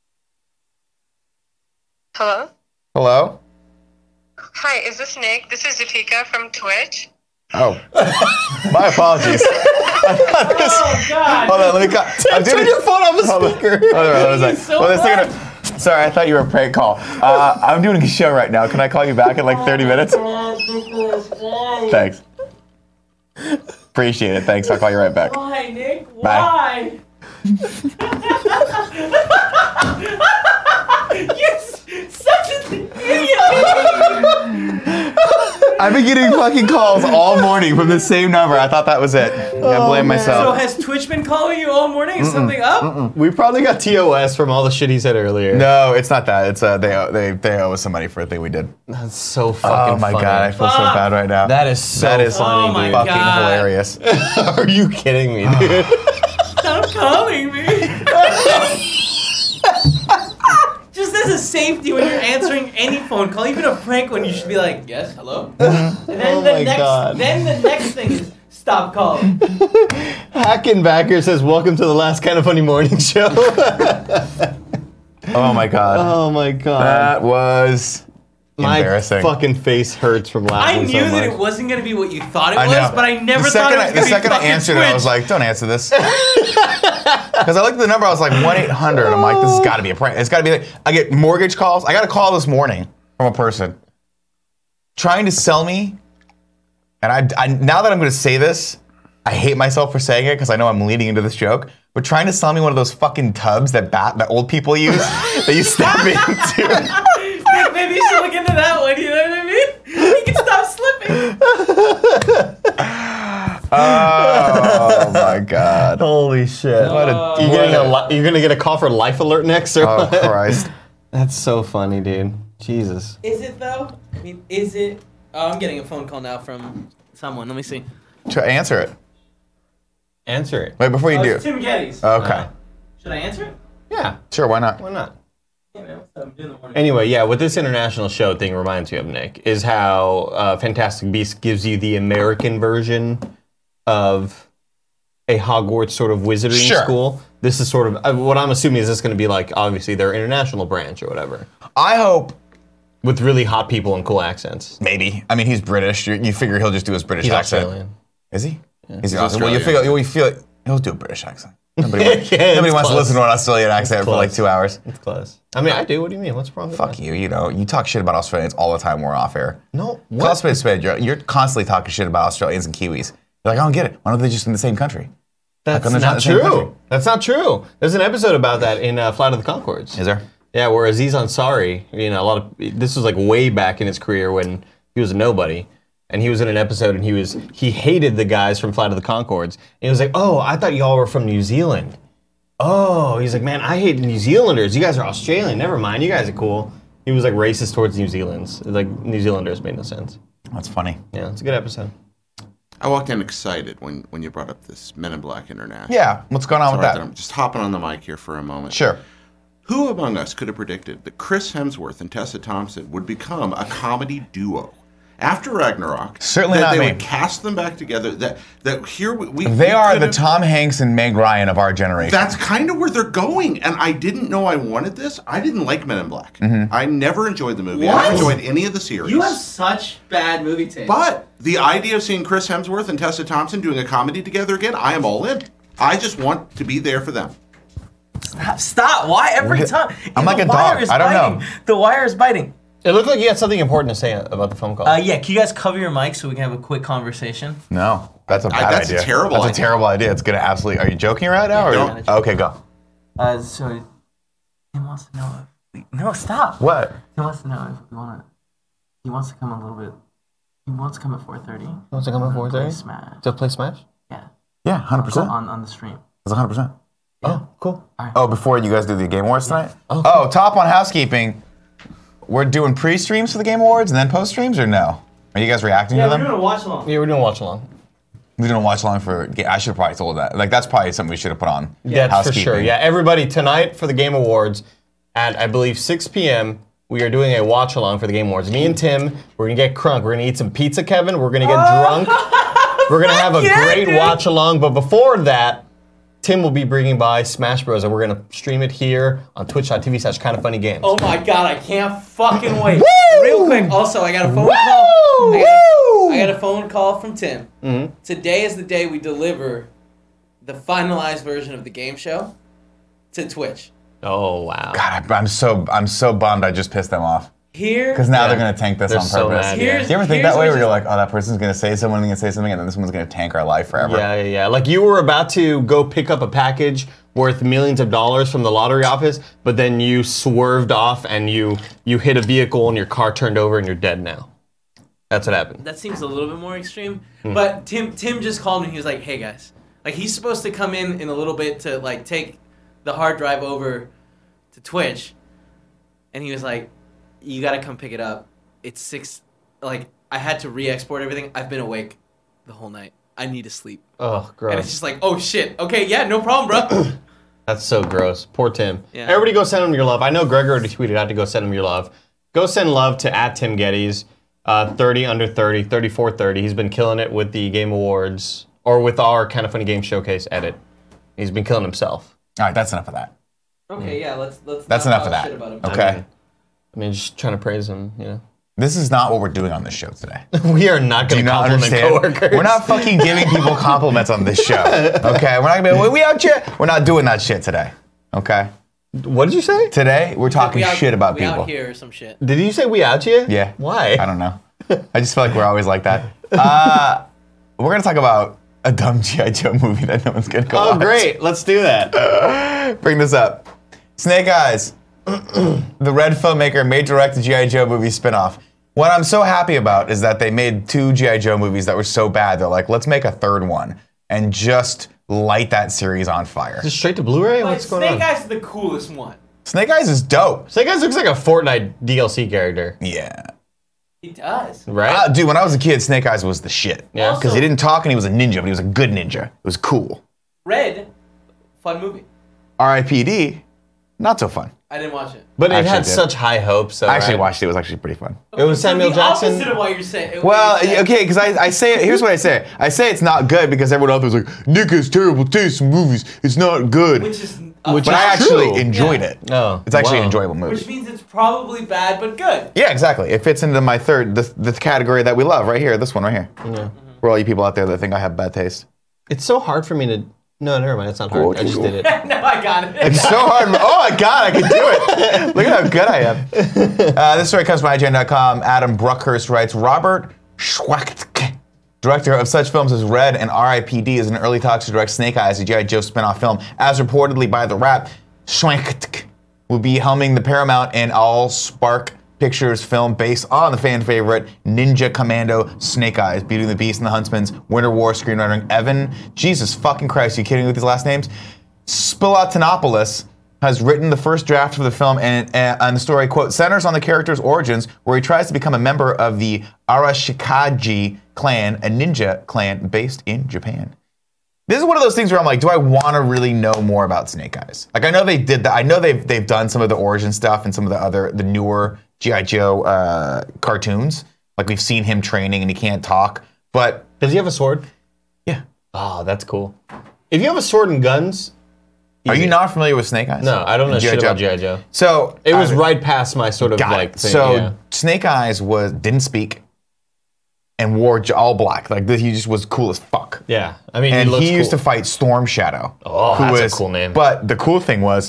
Hello? Hello? Hi, is this Nick? This is Zatika from Twitch. Oh, my apologies. Oh God. Hold on, let me call. I'm Turn doing your phone off a speaker. Hold on, hold on, hold on. He's so Well, let's take right. it. Sorry, I thought you were a prank call. Uh, I'm doing a show right now. Can I call you back in like thirty minutes? Thanks. Appreciate it. Thanks. I'll call you right back. Why, Nick? Bye. Why? You're such an idiot. I've been getting fucking calls all morning from the same number. I thought that was it. I blame So myself. has Twitch been calling you all morning? Is something up? We probably got T O S from all the shit he said earlier. No, it's not that. It's uh, they owe, they they owe us some money for a thing we did. That's so fucking Oh my funny. god, I feel so Fuck. bad right now. That is so That is funny, Oh my dude. God. fucking hilarious. Are you kidding me, dude? Stop calling me. Just as a safety when you're answering any phone call, even a prank one, you should be like, yes, hello? And then Oh the my next God. then the next thing is stop calling. Hackenbacker says, "Welcome to the last kind of funny morning show." Oh my god. Oh my god. That was My embarrassing. fucking face hurts from I laughing knew so that much. it wasn't gonna be what you thought it I was, know. but I never the thought second it was I, gonna the be second I fucking answered it, I was Twitch. like, don't answer this. Because I looked at the number, I was like, one eight hundred. I'm like, this has got to be a prank. It's got to be like, I get mortgage calls. I got a call this morning from a person trying to sell me. And I, I now that I'm going to say this, I hate myself for saying it because I know I'm leading into this joke. But trying to sell me one of those fucking tubs that bat, that old people use that you step into. Nick, maybe you should look into that one, you know what I mean? You can stop slipping. Oh my god. Holy shit! What a, you what getting a a- li- you're gonna get a call for Life Alert next, or Oh what? Christ. That's so funny, dude. Jesus. Is it though? I mean, is it? Oh, I'm getting a phone call now from someone. Let me see. Try answer it. Answer it. Wait, before you Oh, do. it's Tim Geddes. Okay. Should I answer it? Yeah. Sure, why not? Why not? Yeah, man, what's up? I'm doing the morning. Anyway, yeah, what this international show thing reminds me of, Nick, is how uh, Fantastic Beasts gives you the American version of a Hogwarts sort of wizarding Sure. school. This is sort of uh, what I'm assuming is this going to be like, obviously, their international branch or whatever, I hope with really hot people and cool accents. maybe. I mean, he's British. You, you figure he'll just do his British He's accent. Australian. Is he? He's, He's Australian. Well, you feel, Australian. well, you feel like he'll do a British accent. Nobody, wants, Yeah, it's nobody wants to close. listen to an Australian accent for like close. two hours. It's close. I mean, I do. What do you mean? What's wrong with Fuck that? you. You know, you talk shit about Australians all the time. We're off air. No. Call What? spade a spade. You're, you're constantly talking shit about Australians and Kiwis. You're like, I don't get it. Why don't they just in the same country? That's How come they're not not the same true. country? That's not true. There's an episode about that in uh, Flight of the Conchords. Is there? Yeah, where Aziz Ansari, you know, a lot of this was like way back in his career when he was a nobody, and he was in an episode and he was he hated the guys from Flight of the Conchords, and he was like, "Oh, I thought y'all were from New Zealand." Oh, he's like, "Man, I hate New Zealanders. You guys are Australian. Never mind, you guys are cool." He was like racist towards New Zealanders. Like New Zealanders made no sense. That's funny. Yeah, it's a good episode. I walked in excited when, when you brought up this Men in Black International. Yeah. What's going on Sorry with that that? I'm just hopping on the mic here for a moment. Sure. Who among us could have predicted that Chris Hemsworth and Tessa Thompson would become a comedy duo? After Ragnarok, Certainly that not they me. would cast them back together. That that here we, we They we are could the have- Tom Hanks and Meg Ryan of our generation. That's kind of where they're going, and I didn't know I wanted this. I didn't like Men in Black. Mm-hmm. I never enjoyed the movie. I What? never enjoyed any of the series. You have such bad movie taste. But the idea of seeing Chris Hemsworth and Tessa Thompson doing a comedy together again, I am all in. I just want to be there for them. Stop, stop. Why every We're- time? I'm And like the a wire dog. is I don't biting. know. The wire is biting. It looked like you had something important to say about the phone call. Uh, yeah, can you guys cover your mic so we can have a quick conversation? No, that's a I- bad that's a idea. terrible That's a idea. terrible idea. It's gonna absolutely. Are you joking right now? Or Don't. Okay, go. Uh, so he wants to know if we, no, stop. What? He wants to know if we want to. He wants to come a little bit. He wants to come at four thirty. Wants to come at four thirty? Smash. To play Smash? Yeah. Yeah, hundred percent. On on the stream. That's hundred percent. Oh, cool. Oh, before you guys do the Game Awards tonight? Oh, Oh, top on housekeeping. We're doing pre-streams for the Game Awards and then post-streams, or no? Are you guys reacting to them? a watch along. Yeah, we're doing watch along. We're doing watch along for. I should have probably told that. Like that's probably something we should have put on. That's for Housekeeping. sure. Yeah, everybody tonight for the Game Awards at I believe six p.m. we are doing a watch along for the Game Awards. Me and Tim, we're gonna get crunk. We're gonna eat some pizza, Kevin. We're gonna get drunk. We're gonna have a Yeah, great dude. watch along. But before that, Tim will be bringing by Smash Bros. And we're gonna stream it here on twitch.tv slash kind of funny games. Oh my god, I can't fucking wait. Real quick, also, I got a phone call. I got a, I got a phone call from Tim. Mm-hmm. Today is the day we deliver the finalized version of the game show to Twitch. Oh wow. God, I, I'm so I'm so bummed I just pissed them off. Here, Because now Yeah. they're gonna tank this They're on so purpose. mad, Do yeah. you ever think Here's that way, what where you're just- like, oh, that person's gonna say someone gonna say something, and then this one's gonna tank our life forever? Yeah, yeah, yeah. Like you were about to go pick up a package worth millions of dollars from the lottery office, but then you swerved off and you you hit a vehicle and your car turned over and you're dead now. That's what happened. that seems a little bit more extreme. But Tim Tim just called me. He was like, "Hey guys, like he's supposed to come in in a little bit to like take the hard drive over to Twitch," and he was like, "You gotta come pick it up. It's six. Like I had to re-export everything. I've been awake the whole night. I need to sleep." Oh, And it's gross. just like, "Oh shit. Okay, yeah, no problem, bro." That's so gross. Poor Tim. Yeah. Everybody go send him your love. I know Gregor already tweeted out to go send him your love. Go send love to at Tim Geddes, uh, thirty under thirty, thirty-four thirty. He's been killing it with the Game Awards, or with our Kind of Funny Game Showcase edit. He's been killing himself. All right, that's enough of that. Okay, yeah, let's let's. That's not enough of talk that. shit about him. Okay. I mean, just trying to praise him, you know. This is not what we're doing on this show today. We are not Do going you to not compliment understand? coworkers. We're not fucking giving people compliments on this show. Okay, we're not gonna be like, we out here. We're not doing that shit today. Okay. What did you say? Today we're talking We out- shit about we people. out here or some shit. Did you say we out here? Yeah. Why? I don't know. I just feel like we're always like that. Uh, we're gonna talk about a dumb G I. Joe movie that no one's gonna go Oh, watch. great. Let's do that. Bring this up. Snake Eyes. The Red filmmaker may direct a G I. Joe movie spinoff. What I'm so happy about is that they made two G I. Joe movies that were so bad, they're like, let's make a third one and just light that series on fire. Just straight to Blu-ray? Like, What's going Snake on? Eyes is the coolest one. Snake Eyes is dope. Snake Eyes looks like a Fortnite D L C character, Yeah. He does. right? Uh, dude, when I was a kid, Snake Eyes was the shit. Yeah. Because he didn't talk and he was a ninja, but he was a good ninja. It was cool. Red, fun movie. R I P D, not so fun. I didn't watch it. but it actually had did. such high hopes. So, I actually right? watched it. It was actually pretty fun. It was So Samuel the Jackson. opposite of what you're saying. Well, what you're saying. okay, because I, I say it, here's what I say. I say it's not good because everyone out there's like, Nick has terrible taste in movies. It's not good. Which is Which but is I actually true. enjoyed Yeah. it. Oh, It's actually wow. an enjoyable movie. Which means it's probably bad but good. Yeah, exactly. It fits into my third, the, the category that we love right here. This one right here. Yeah. For all you people out there that think I have bad taste. It's so hard for me to. No, never mind. It's not hard. I just did it. No, I got it. It's so hard. Oh my God, I can do it. Look at how good I am. Uh, this story comes from I G N dot com. Adam Bruckhurst writes, Robert Schwachtke, director of such films as Red and R I P D, is in early talks to direct Snake Eyes, a G I. Joe spin-off film. As reportedly by The Wrap, Schwachtke will be helming the Paramount and All Spark Pictures film based on the fan favorite Ninja Commando Snake Eyes, Beauty and the Beast and the Huntsman's Winter War screenwriter Evan. Jesus fucking Christ, are you kidding me with these last names? Spilatinopoulos has written the first draft of the film, and, and, and the story, quote, centers on the character's origins, where he tries to become a member of the Arashikage clan, a ninja clan based in Japan. This is one of those things where I'm like, do I want to really know more about Snake Eyes? Like, I know they did that. I know they've they've done some of the origin stuff and some of the other the newer G I. Joe uh, cartoons. Like we've seen him training and he can't talk, but Does he have a sword? yeah. Oh, that's cool. If you have a sword and guns, Are easy. you not familiar with Snake Eyes? No, I don't know G I. shit Joe? about G I. Joe. So It was uh, right past my sort of got like it. thing. So yeah. Snake Eyes was didn't speak and wore j- all black. Like he just was cool as fuck. Yeah, I mean, And he, looks he used cool. to fight Storm Shadow. Oh, who that's a cool name. But the cool thing was,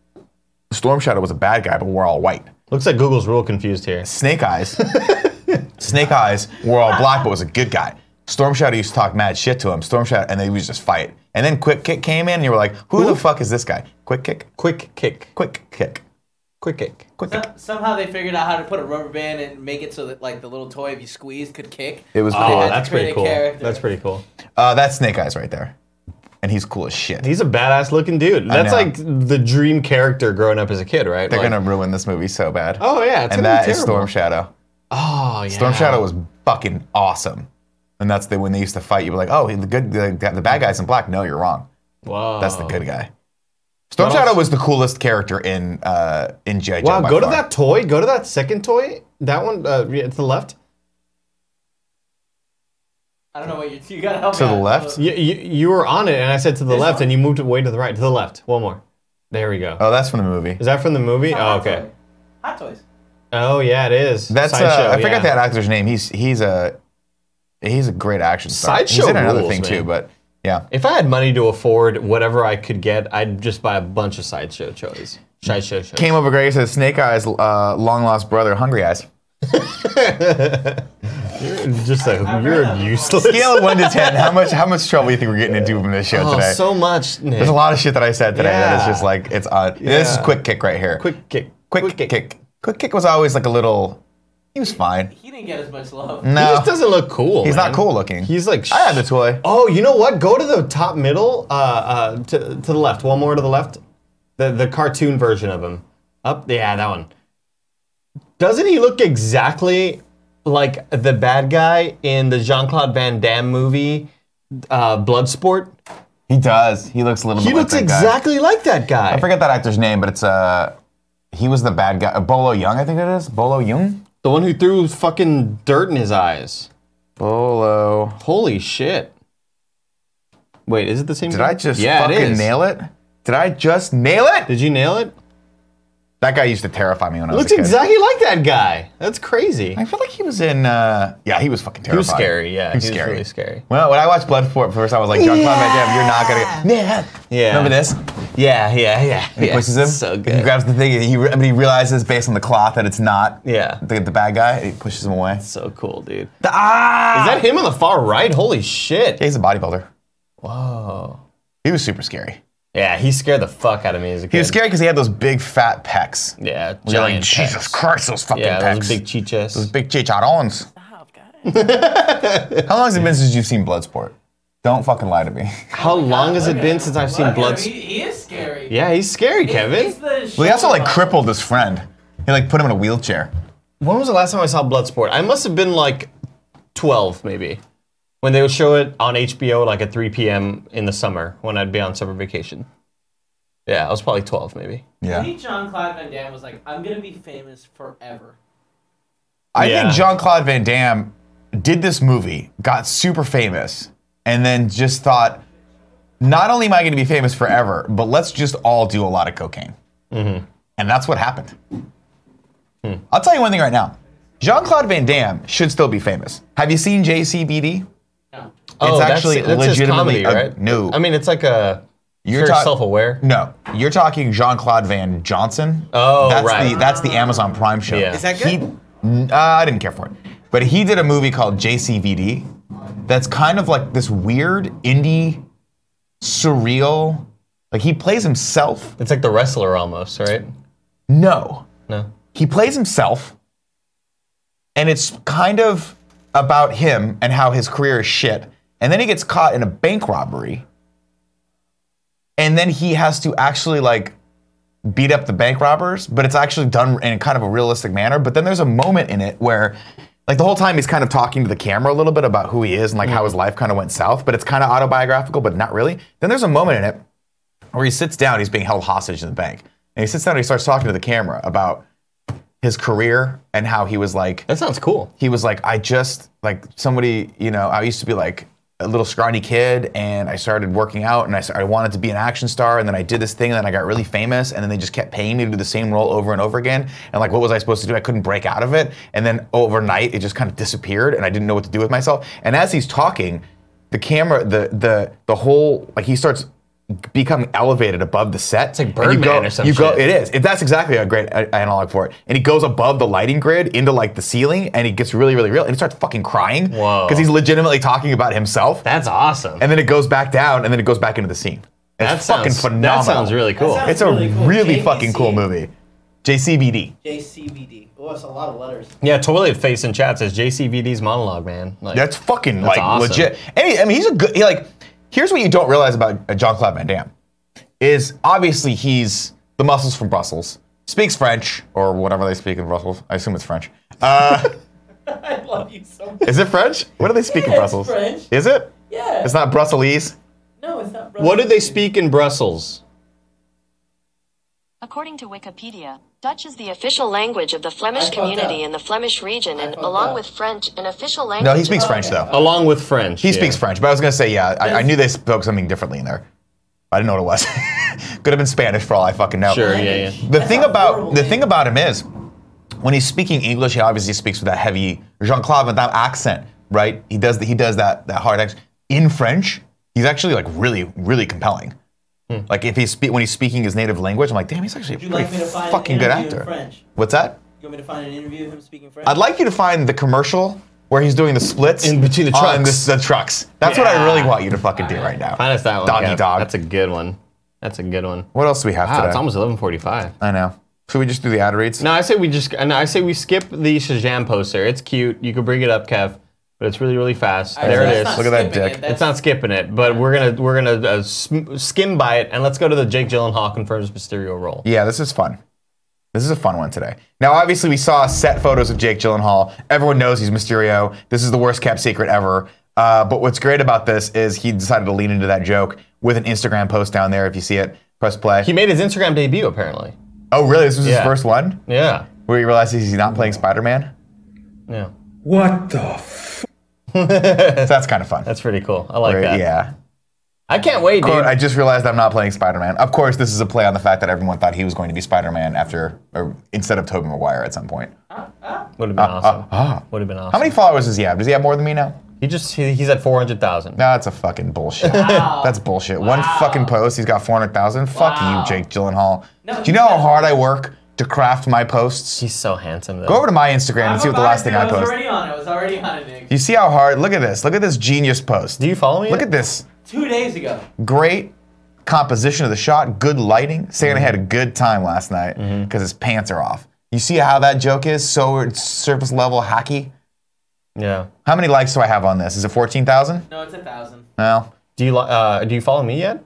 Storm Shadow was a bad guy, but wore all white. Looks like Google's real confused here. Snake Eyes, Snake Eyes wore all black, but was a good guy. Storm Shadow used to talk mad shit to him. Storm Shadow, and they would just fight. And then Quick Kick came in, and you were like, "Who the fuck is this guy?" Quick Kick, Quick kick. Quick Kick, Quick kick. Quick Kick. Some- Somehow they figured out how to put a rubber band and make it so that like the little toy, if you squeezed, could kick. It was Oh, cool. had to that's create pretty a cool. character. That's pretty cool. Uh, that's Snake Eyes right there, and he's cool as shit. He's a badass looking dude. That's know. like the dream character growing up as a kid, right? They're Like- gonna ruin this movie so bad. Oh yeah, it's and gonna that be is terrible. Storm Shadow. Oh yeah. Storm Shadow was fucking awesome. And that's the when they used to fight, you were like, "Oh, the good, the, the bad guy's in black." No, you're wrong. Whoa. That's the good guy. Storm What Shadow else? was the coolest character in uh, in G I. Joe. Wow, by go to far. that toy. Go to that second toy. That one, uh, yeah, to the left. I don't know what you you gotta help To me the out. left? You, you, you were on it, and I said to the This left, one? and you moved it way to the right. To the left. One more. There we go. Oh, that's from the movie. Is that from the movie? Oh, Hot okay. Toy. Hot Toys. Oh yeah, it is. That's uh, Sideshow, I forgot yeah. that actor's name. He's he's a he's a great action star. Sideshow He's in another rules, thing too, man. but yeah. If I had money to afford whatever I could get, I'd just buy a bunch of sideshow toys. Shy, shy, shy. came over Greg and said Snake Eyes' uh, long lost brother, Hungry Eyes. Just like you're useless. Scale of one to ten. How much how much trouble do you think we're getting into from this show Oh, today? so much. Nick. There's a lot of shit that I said today that is Yeah. just like it's odd. This is Yeah. Quick Kick right here. Quick kick. Quick, Quick kick. kick. Quick Kick was always like a little. He was fine. He didn't get as much love. He No, just doesn't look cool. he's man. not cool looking. He's like. I had the toy. Oh, you know what? Go to the top middle, uh, uh, to to the left. One more to the left. The the cartoon version of him. Up, yeah, that one. Doesn't he look exactly like the bad guy in the Jean-Claude Van Damme movie, uh, Bloodsport? He does. He looks a little He bit looks like that guy. exactly like that guy. I forget that actor's name, but it's uh, he was the bad guy. Uh, Bolo Young, I think it is. Bolo Young. The one who threw fucking dirt in his eyes. Bolo. Holy shit. Wait, is it the same Did guy? I just yeah, it fucking is. nail it? Did I just nail it? Did you nail it? That guy used to terrify me when I was Looks a kid. exactly like that guy. That's crazy. I feel like he was in. Uh, yeah, he was fucking He was terrifying. scary, yeah. he was he was scary. really scary. Well, when I watched Bloodsport first, I was like, John Claude Van Damme, you're not gonna. Yeah. Yeah. Remember this? Yeah, yeah, yeah. He yeah. pushes him. So He good. grabs the thing. And he, re- I mean, he realizes based on the cloth that it's not. Yeah. The, the bad guy. And he pushes him away. So cool, dude. Ah! Is that him on the far right? Holy shit. He's a bodybuilder. Whoa. He was super scary. Yeah, he scared the fuck out of me as a kid. He was scary because he had those big fat pecs. Yeah, You're like, giant Jesus pecs. Christ, those fucking Yeah, pecs. those big chichas. Those big chicharrones. Stop, guys. How long has it been since you've seen Bloodsport? Don't fucking lie to me. How long has it been since I've seen Look at him. blood? He, he is scary. Yeah, he's scary, He- Kevin. he's the Well, he also like show- crippled his friend. He like put him in a wheelchair. When was the last time I saw Bloodsport? I must have been like twelve, maybe. When they would show it on H B O like at three p.m. in the summer when I'd be on summer vacation. Yeah, I was probably twelve, maybe. I Yeah. think John Claude Van Damme was like, I'm gonna be famous forever. I Yeah. think Jean-Claude Van Damme did this movie, got super famous, and then just thought, not only am I going to be famous forever, but let's just all do a lot of cocaine. Mm-hmm. And that's what happened. Hmm. I'll tell you one thing right now. Jean-Claude Van Damme should still be famous. Have you seen J C V D? No. Oh, that's- actually that's his legitimately comedy, a- right? no. I mean, it's like a. You're You're talk- self-aware. No, you're talking Jean-Claude Van Johnson. Oh, that's right. The, that's the Amazon Prime show. Yeah. Is that He, good? uh, I didn't care for it, but he did a movie called J C V D. That's kind of like this weird indie, surreal. Like he plays himself. It's like The Wrestler almost, right? No, No. he plays himself, and it's kind of about him and how his career is shit. And then he gets caught in a bank robbery. And then he has to actually like beat up the bank robbers, but it's actually done in kind of a realistic manner. But then there's a moment in it where like the whole time he's kind of talking to the camera a little bit about who he is and like how his life kind of went south, but it's kind of autobiographical, but not really. Then there's a moment in it where he sits down, he's being held hostage in the bank. And he sits down and he starts talking to the camera about his career and how he was like, That sounds cool. he was like, I just, like, somebody, you know, I used to be like a little scrawny kid and I started working out and I, I wanted to be an action star and then I did this thing and then I got really famous and then they just kept paying me to do the same role over and over again. And like, what was I supposed to do? I couldn't break out of it. And then overnight, it just kind of disappeared and I didn't know what to do with myself. And as he's talking, the camera, the, the, the whole, like, he starts becoming elevated above the set. It's like And you Birdman go- or some you go, shit. It is. It, that's exactly a great uh, analog for it. And he goes above the lighting grid into like the ceiling, and he gets really, really real, and he starts fucking crying Whoa. because he's legitimately talking about himself. That's awesome. And then it goes back down, and then it goes back into the scene. It's that fucking sounds, phenomenal. That sounds really cool. That sounds- It's a really really, cool. fucking cool J V C. movie. J C V D. J C V D. Oh, that's a lot of letters. Yeah, Toilet Face in chat says J C V D's monologue, man. Like, That's fucking That's like awesome. legit. And he, I mean, he's a good. He, like, here's what you don't realize about uh, Jean-Claude Van Damme is obviously he's the muscles from Brussels, speaks French or whatever they speak in Brussels. I assume it's French. Uh, I love you so much. is it French? What do they speak in Yeah, it's Brussels? French. Is it? Yeah. It's not Brusselese. No, it's not. what did they speak in Brussels? According to Wikipedia, Dutch is the official language of the Flemish I fucked community up. in the Flemish region and, fucked along up. with French, an official language. No, he speaks of- French though. Along with French. He yeah. speaks French, but I was gonna say yeah. I, I knew they spoke something differently in there. I didn't know what it was. Could have been Spanish for all I fucking know. Sure, yeah, yeah. The That's thing a about horrible the name. thing about him is when he's speaking English, he obviously speaks with that heavy Jean-Claude Van Damme accent, right? He does he does that that hard accent. In French, he's actually like really really compelling. Like if he's spe- when he's speaking his native language, I'm like, damn, he's actually a Would you pretty like me to find fucking an good interview in actor. French? What's that? You want me to find an interview of him speaking French? I'd like you to find the commercial where he's doing the splits In between the on trucks. the, the trucks. That's what I Yeah. really want you to fucking do right now. Find us that one. Doggy Kev. dog. That's a good one. That's a good one. What else do we have Wow, today? it's almost eleven forty-five. I know. Should we just do the ad reads? No, I say we just. No, I say we skip the Shazam poster. It's cute. You can bring it up, Kev, but it's really, really fast. All right, there so it that's is. not Look at that skipping dick. it, that's- It's not skipping it, but we're gonna we're gonna uh, sm- skim by it, and let's go to the Jake Gyllenhaal confirms Mysterio role. Yeah, this is fun. This is a fun one today. Now, obviously, we saw set photos of Jake Gyllenhaal. Everyone knows he's Mysterio. This is the worst kept secret ever. Uh, but what's great about this is he decided to lean into that joke with an Instagram post down there. If you see it, press play. He made his Instagram debut apparently. Oh, really? This was his Yeah. first one? Yeah. Where he realizes he's not playing Spider-Man? Yeah. What the f? So that's kind of fun. That's pretty cool. I like Where- that. Yeah. I can't wait, dude. Quote, I just realized I'm not playing Spider-Man. Of course, this is a play on the fact that everyone thought he was going to be Spider-Man after, or instead of Tobey Maguire at some point. Would have been awesome. ah. Would have been awesome. How many followers does he have? Does he have more than me now? He just he, he's at four hundred thousand. No, that's a fucking bullshit. That's bullshit. One fucking post, he's got four hundred thousand. Fuck Wow. you, Jake Gyllenhaal. No, Do you know how he's- hard I work to craft my posts? He's so handsome though. Go over to my Instagram and see what the last thing I I was post. already on it. I was already on it, Nick. You see how hard? Look at this. Look at this genius post. Do you follow me? Look yet? at this. Two days ago. Great composition of the shot, good lighting. Santa had a good time last night because Mm-hmm. his pants are off. You see how that joke is so surface level hacky? Yeah. How many likes do I have on this? Is it fourteen thousand? No, it's a thousand. Well, Do you li- uh do you follow me yet?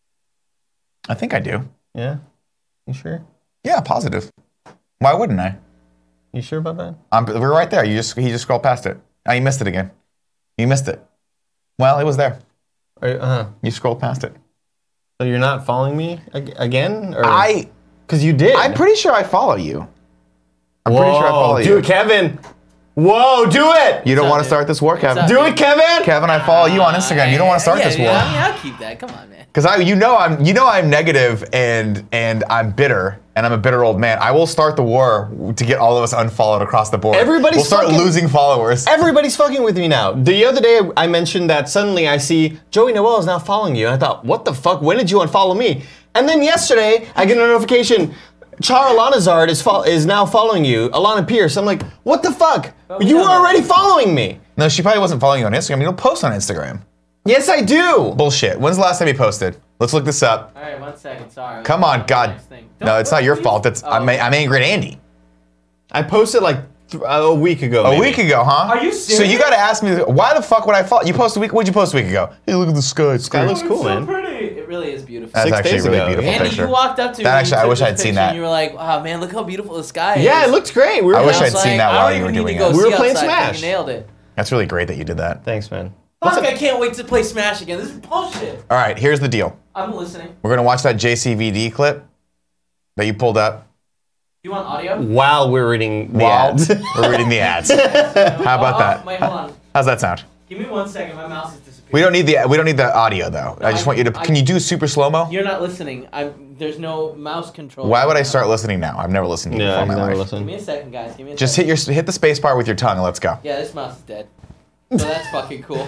I think I do. Yeah. You sure? Yeah, positive. Why wouldn't I? You sure about that? I'm, we're right there. You just he just scrolled past it. Oh, you missed it again. You missed it. Well, it was there. Or, uh, You scrolled past it. so you're not following me ag- again? Or I because you did. I'm pretty sure I follow you. I'm pretty sure I follow Whoa, you. do it, Kevin. Whoa, do it. You don't up, want to dude? start this war, Kevin. up, Do it, Kevin. Kevin, I follow you on Instagram. You don't want to start yeah, this war. Yeah, I mean, I'll keep that. Come on, man. Because I, you know, I'm, you know, I'm negative and and I'm bitter and I'm a bitter old man. I will start the war to get all of us unfollowed across the board. Everybody's we'll start fucking- losing followers. Everybody's fucking with me now. The other day, I mentioned that suddenly I see Joey Noel is now following you, and I thought, what the fuck? When did you unfollow me? And then yesterday, I get a notification. Char Alanazard is fo- is now following you. Alana Pierce. I'm like, what the fuck? we You know were that. already following me. No, she probably wasn't following you on Instagram. You don't post on Instagram. Yes, I do. Bullshit. When's the last time you posted? Let's look this up. All right, one second. Sorry. Come on, God. Next thing. No, Don't- it's not your please- fault. It's Oh, I'm, I'm angry at Andy. I posted like th- a week ago. A maybe. week ago, huh? Are you So you serious? got to ask me why the fuck would I follow? You posted a week. What'd you post a week ago? Hey, look at the sky. It's Sky great. looks It's cool, so man. pretty. It really is beautiful. That's Six actually days a really ago. beautiful Andy, picture. you walked up to That me. actually- you I took wish this I'd seen picture that. And you were like, "Wow, man, look how beautiful the sky is." Yeah, it looks great. We were I wish And I'd was seen like, that I while don't you were even need doing to go it. We were see playing outside. Smash. You nailed it. That's really great that you did that. Thanks, man. Fuck, I can't wait to play Smash again. This is bullshit. All right, here's the deal. I'm listening. We're gonna watch that J C V D clip that you pulled up You want audio? While we're reading the while ads. we're reading the ads. How about Oh, that? Wait, hold on. How's that sound? Give me one second. My mouse is disappearing. We don't need the we don't need the audio though. I just I- want you to. I- Can you do super slow mo? You're not listening. I'm. There's no mouse control. Why would I right start now. listening now? I've never listened to you Yeah, before I've in my never life. Give listened. me a second, guys. Give me a Just second. hit your hit the space bar with your tongue and let's go. Yeah, this mouse is dead. So that's fucking cool.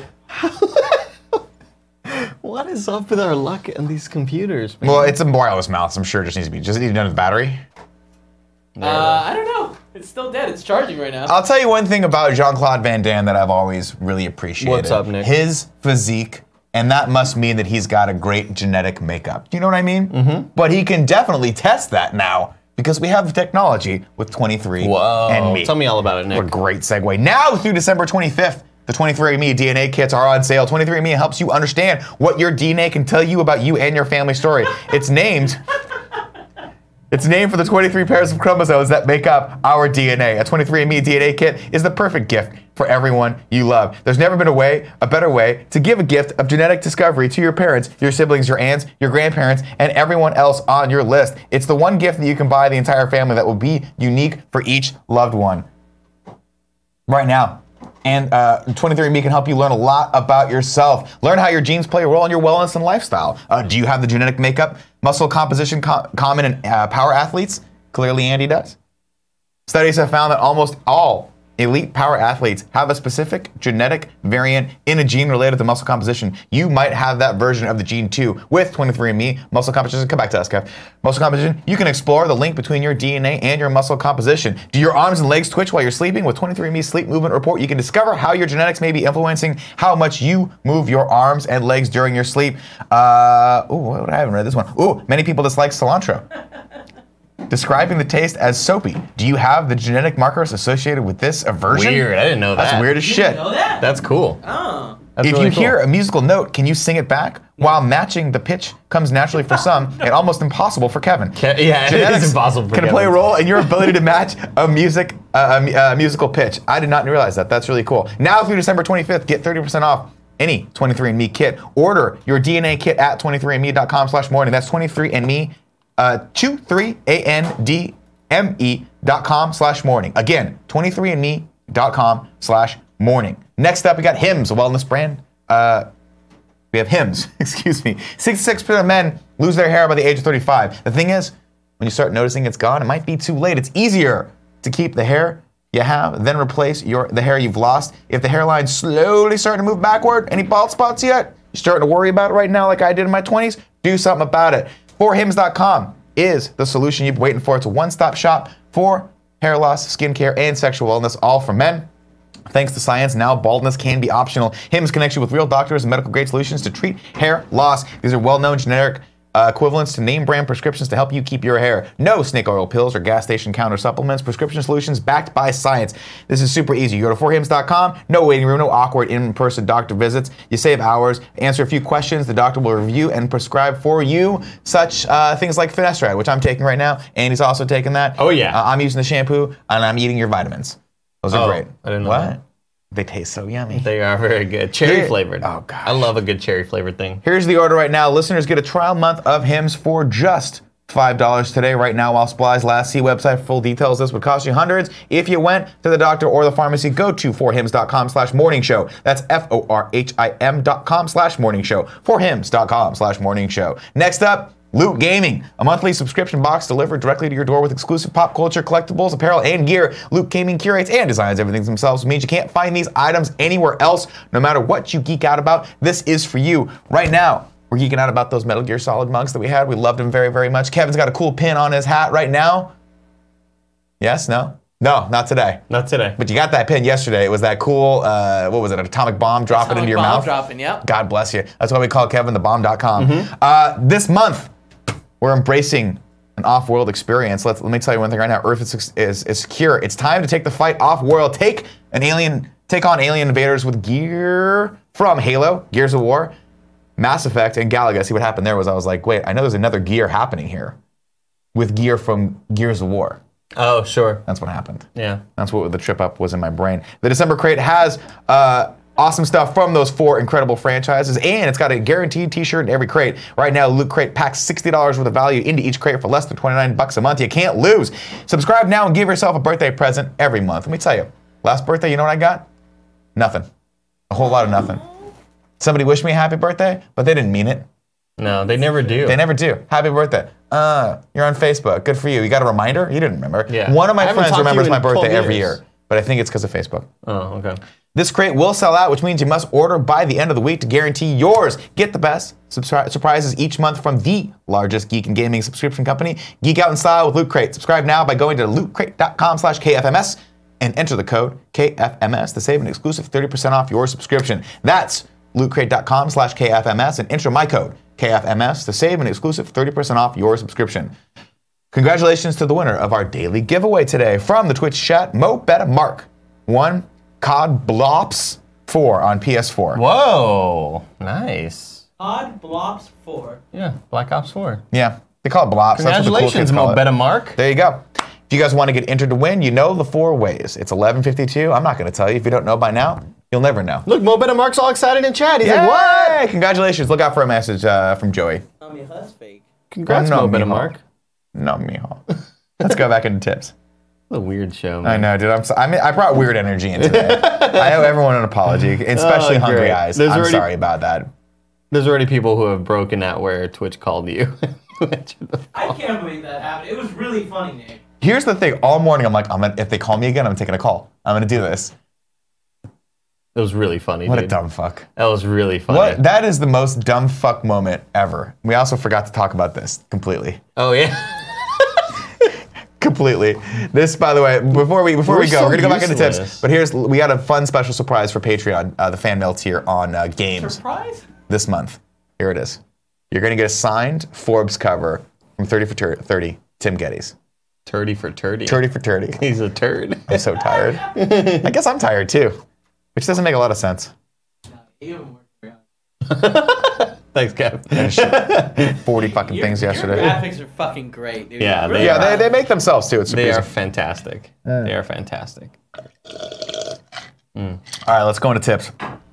What is up with our luck and these computers, man? Well, it's a wireless mouse. I'm sure it just needs to be just need to know the battery. Uh, I don't know. It's still dead. It's charging right now. I'll tell you one thing about Jean-Claude Van Damme that I've always really appreciated. What's up, Nick? His physique, and that must mean that he's got a great genetic makeup. Do you know what I mean? Mm-hmm. But he can definitely test that now because we have the technology with twenty-three Whoa. and me. Tell me all about it, Nick. What a great segue. Now through December twenty-fifth, the twenty-three and me D N A kits are on sale. twenty-three and me helps you understand what your D N A can tell you about you and your family story. It's named... It's named for the twenty-three pairs of chromosomes that make up our D N A. A twenty-three and me D N A kit is the perfect gift for everyone you love. There's never been a way, a better way, to give a gift of genetic discovery to your parents, your siblings, your aunts, your grandparents, and everyone else on your list. It's the one gift that you can buy the entire family that will be unique for each loved one. Right now. And uh, twenty-three and me can help you learn a lot about yourself. Learn how your genes play a role in your wellness and lifestyle. Uh, do you have the genetic makeup, muscle composition co- common in uh, power athletes? Clearly, Andy does. Studies have found that almost all elite power athletes have a specific genetic variant in a gene related to muscle composition. You might have that version of the gene too. With twenty-three and me, muscle composition, come back to us, Kev. Muscle composition, you can explore the link between your D N A and your muscle composition. Do your arms and legs twitch while you're sleeping? With twenty-three and me Sleep Movement Report, you can discover how your genetics may be influencing how much you move your arms and legs during your sleep. Uh, ooh, I haven't read this one. Ooh, many people dislike cilantro. Describing the taste as soapy. Do you have the genetic markers associated with this aversion? Weird. I didn't know that. That's weird as You shit. didn't know that? That's cool. Oh. That's if really you cool. hear a musical note, can you sing it back? While matching the pitch comes naturally for some and almost impossible for Kevin. Ke- yeah, it Genetics is impossible for can Kevin. play a role in your ability to match a music uh, a, mu- uh, musical pitch. I did not realize that. That's really cool. Now through December twenty-fifth, get thirty percent off any twenty-three and me kit. Order your D N A kit at twenty-three and me dot com slash morning. That's twenty-three and me, uh, twenty-three A N D M E dot com slash morning. Again, twenty-three and me dot com slash morning. Next up, we got Hims, a wellness brand. Uh, we have Hims, excuse me. sixty-six percent of men lose their hair by the age of thirty-five. The thing is, when you start noticing it's gone, it might be too late. It's easier to keep the hair you have, then replace your the hair you've lost. If the hairline's slowly starting to move backward, any bald spots yet? You're starting to worry about it right now like I did in my twenties? Do something about it. for hims dot com is the solution you've been waiting for. It's a one-stop shop for hair loss, skincare, and sexual wellness, all for men. Thanks to science, now baldness can be optional. Hims connects you with real doctors and medical-grade solutions to treat hair loss. These are well-known generic uh, equivalents to name-brand prescriptions to help you keep your hair. No snake oil pills or gas station counter supplements. Prescription solutions backed by science. This is super easy. You go to for hims dot com. No waiting room, no awkward in-person doctor visits. You save hours. Answer a few questions. The doctor will review and prescribe for you such uh, things like finasteride, which I'm taking right now. Andy's also taking that. Oh, yeah. Uh, I'm using the shampoo, and I'm eating your vitamins. Those are Oh, great. I didn't know what? that. They taste so yummy. They are very good. Cherry Here- flavored. Oh, gosh. I love a good cherry flavored thing. Here's the order right now. Listeners get a trial month of Hims for just five dollars today, right now, while supplies last. See website for full details. This would cost you hundreds. If you went to the doctor or the pharmacy, go to for hims dot com slash morning show. That's F O R H I M dot com slash morning show. for hims dot com slash morning show. Next up, Loot Gaming, a monthly subscription box delivered directly to your door with exclusive pop culture, collectibles, apparel, and gear. Loot Gaming curates and designs everything themselves, which means you can't find these items anywhere else. No matter what you geek out about, this is for you. Right now, we're geeking out about those Metal Gear Solid mugs that we had. We loved them very, very much. Kevin's got a cool pin on his hat right now. Yes? No? No, not today. Not today. But you got that pin yesterday. It was that cool, uh, what was it, an atomic bomb dropping Atomic into your bomb mouth? dropping, yep. God bless you. That's why we call Kevin the bomb dot com. Mm-hmm. Uh, this month, we're embracing an off-world experience. Let's, let me tell you one thing right now. Earth is, is, is secure. It's time to take the fight off-world. Take an alien, take on alien invaders with gear from Halo, Gears of War, Mass Effect, and Galaga. See, what happened there was I was like, wait, I know there's another gear happening here with gear from Gears of War. Oh, sure. That's what happened. Yeah. That's what the trip up was in my brain. The December crate has uh, awesome stuff from those four incredible franchises, and it's got a guaranteed t-shirt in every crate. Right now, Loot Crate packs sixty dollars worth of value into each crate for less than twenty-nine bucks a month. You can't lose. Subscribe now and give yourself a birthday present every month. Let me tell you, last birthday, you know what I got? Nothing. A whole lot of nothing. Somebody wished me a happy birthday, but they didn't mean it. No, they never do. They never do. Happy birthday. Uh, you're on Facebook. Good for you. You got a reminder? You didn't remember. Yeah. One of I my haven't friends talked to you remembers in my birthday twelve every years. year, but I think it's because of Facebook. Oh, okay. This crate will sell out, which means you must order by the end of the week to guarantee yours. Get the best subscri- surprises each month from the largest geek and gaming subscription company. Geek out in style with Loot Crate. Subscribe now by going to loot crate dot com slash K F M S and enter the code K F M S to save an exclusive thirty percent off your subscription. That's loot crate dot com slash K F M S and enter my code K F M S to save an exclusive thirty percent off your subscription. Congratulations to the winner of our daily giveaway today from the Twitch chat, Mo Beta Mark. One, C O D Blops four on P S four. Whoa. Nice. Odd Blops four. Yeah, Black Ops four. Yeah, they call it Blops. That's what the cool Congratulations, kids call Mo it. Beta Mark. There you go. If you guys want to get entered to win, you know the four ways. It's eleven fifty-two. I'm not going to tell you. If you don't know by now, you'll never know. Look, Mo Beta Mark's all excited in chat. He's Yay! like, what? Congratulations. Look out for a message uh, from Joey. I mean, that's fake. Congrats, Oh, no, Mo Beta mijo. Mark. No, mijo. Let's go back into tips. What a weird show, I man. know, dude. I'm so, I, mean, I brought weird energy in today. I owe everyone an apology, especially Oh, Hungry great. Eyes. There's I'm already- sorry about that. There's already people who have broken out where Twitch called you. I can't believe that happened. It was really funny, Nick. Here's the thing. All morning, I'm like, I'm gonna, if they call me again, I'm taking a call. I'm going to do this. It was really funny, What dude. a dumb fuck. That was really funny. What? That is the most dumb fuck moment ever. We also forgot to talk about this completely. Oh, yeah. Completely. This, by the way, before we before We're we go, so we're gonna go back into tips. useless. But here's we got a fun special surprise for Patreon, uh, the fan mail tier on uh, games Surprise? this month. Here it is. You're gonna get a signed Forbes cover from thirty for thirty, Tim Geddes. Turdy for turdy. thirty for thirty. He's a turd. I'm so tired. I guess I'm tired too, which doesn't make a lot of sense. Even more. Thanks, Kev. forty fucking Your- things yesterday. Your graphics are fucking great, dude. Yeah, Really they Yeah, proud. they, they make themselves too. It's They are amazing. fantastic. They are fantastic. All right, let's go into tips.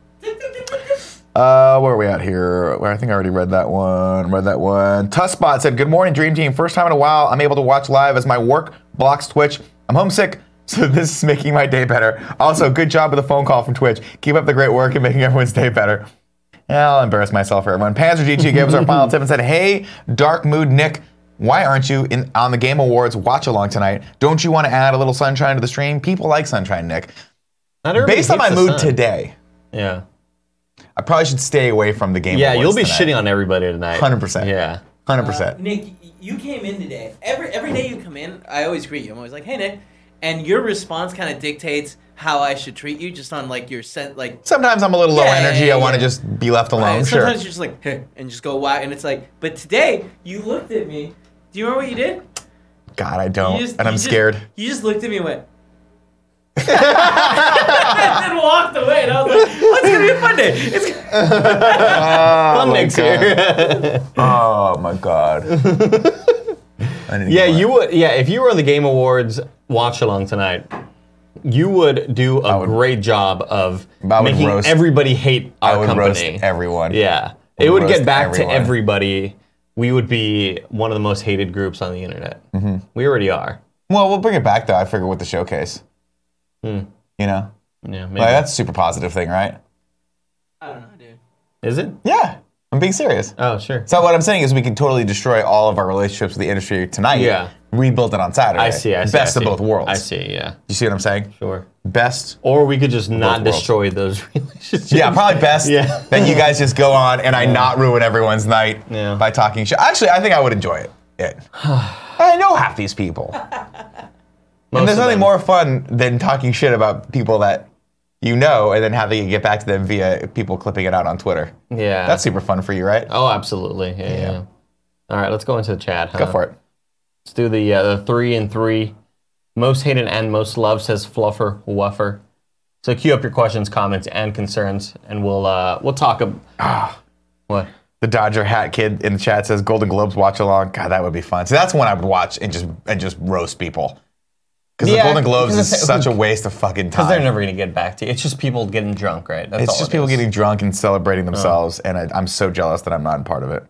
Uh, where are we at here? Well, I think I already read that one. Read that one. Tussbot said, "Good morning, Dream Team. First time in a while I'm able to watch live as my work blocks Twitch. I'm homesick, so this is making my day better. Also, good job with the phone call from Twitch. Keep up the great work and making everyone's day better." I'll embarrass myself for everyone. Panzer G G gave us our final tip and said, "Hey, Dark Mood Nick, why aren't you in on the Game Awards watch along tonight? Don't you want to add a little sunshine to the stream? People like sunshine, Nick." Not everybody Based on my hates the mood sun. today, Yeah. I probably should stay away from the Game Yeah, Awards you'll be tonight. shitting on everybody tonight. one hundred percent. Yeah. one hundred percent. Uh, Nick, y- you came in today. Every every day you come in, I always greet you. I'm always like, "Hey, Nick," and your response kind of dictates how I should treat you, just on like your set, like. Sometimes I'm a little low Yeah, energy. yeah, I want to yeah. just be left alone. Right, Sure. sometimes you're just like, "Hey," and just go whack, and it's like. But today you looked at me. Do you remember what you did? God, I don't, You just- and I'm you just- scared. You just looked at me and went. and then walked away, and I was like, "Oh, it's gonna be a fun day." It's gonna- Fun my Nick's God. here. Oh my God. I need to Yeah, get you my- would. Yeah, if you were on the Game Awards watch along tonight, you would do a would- great job of I would making roast- everybody hate our I would company. roast everyone. Yeah, I it would would get roast back everyone. to everybody. We would be one of the most hated groups on the internet. Mm-hmm. We already are. Well, we'll bring it back though. I figure with the showcase. Hmm. You know, Yeah, maybe. like that's a super positive thing, right? I don't know, dude. Is it? Yeah, I'm being serious. Oh, sure. So what I'm saying is we can totally destroy all of our relationships with the industry tonight. Yeah. Rebuild it on Saturday. I see. I see. Best I of see. both worlds. I see. Yeah. You see what I'm saying? Sure. Best. Or we could just not worlds. destroy those relationships. Yeah, probably best Yeah. that you guys just go on and I not ruin everyone's night Yeah. by talking shit. Actually, I think I would enjoy it. it. I know half these people. Most And there's of nothing them. more fun than talking shit about people that you know and then having to get back to them via people clipping it out on Twitter. Yeah. That's super fun for you, right? Oh, absolutely. Yeah, Yeah. yeah. All right, let's go into the chat. Huh? Go for it. Let's do the uh, the three and three. Most hated and most loved, says Fluffer Wuffer. So queue up your questions, comments, and concerns, and we'll uh, we'll talk. Ab- Ah. what? The Dodger hat kid in the chat says Golden Globes watch along. God, that would be fun. See, that's one I would watch and just and just roast people. Because Yeah, the Golden Globes because is it's- such a waste of fucking time. Because they're never gonna get back to you. It's just people getting drunk, right? That's It's all just it people is. getting drunk and celebrating themselves, and I, I'm so jealous that I'm not a part of it.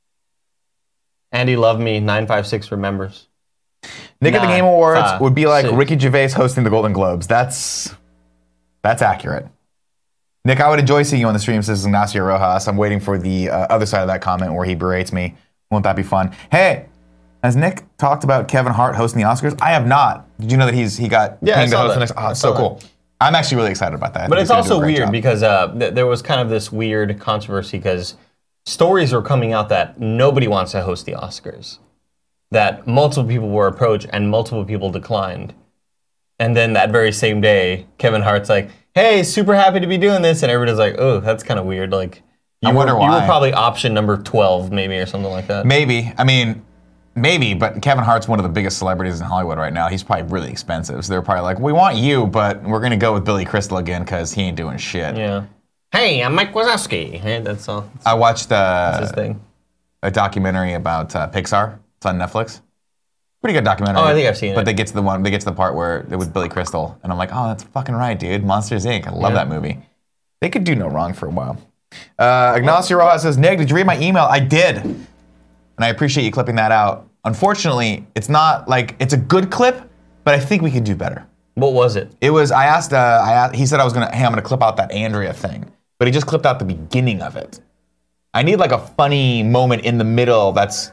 Andy Love Me nine five six remembers. Nick at the Nine, Game Awards five, would be like six. Ricky Gervais hosting the Golden Globes. That's that's accurate. Nick, I would enjoy seeing you on the stream, says Ignacio Rojas. I'm waiting for the uh, other side of that comment where he berates me. Won't that be fun? Hey, has Nick talked about Kevin Hart hosting the Oscars? I have not. Did you know that he's he got Yeah, I pinged to saw host the that. next? Oh, I it's saw so cool. I'm actually really excited about that. I But think it's he's gonna do also a great weird job. because uh, th- there was kind of this weird controversy because stories were coming out that nobody wants to host the Oscars. That multiple people were approached and multiple people declined. And then that very same day, Kevin Hart's like, hey, super happy to be doing this. And everybody's like, oh, that's kind of weird. Like, you, I were, wonder you why. were probably option number twelve, maybe, or something like that. Maybe. I mean, maybe, but Kevin Hart's one of the biggest celebrities in Hollywood right now. He's probably really expensive. So they're probably like, we want you, but we're going to go with Billy Crystal again because he ain't doing shit. Yeah. Hey, I'm Mike Wazowski. Hey, that's all. That's I watched uh, his thing. a documentary about uh, Pixar. It's on Netflix. Pretty good documentary. Oh, I think I've seen But it. they get to the one, they get to the part where it was Billy Crystal, and I'm like, oh, that's fucking right, dude. Monsters Incorporated. I love Yeah. that movie. They could do no wrong for a while. Uh, Ignacio Rojas says, Nick, did you read my email? I did, and I appreciate you clipping that out. Unfortunately, it's not like it's a good clip, but I think we could do better. What was it? It was. I asked. Uh, I asked, he said I was gonna. Hey, I'm gonna clip out that Andrea thing, but he just clipped out the beginning of it. I need like a funny moment in the middle that's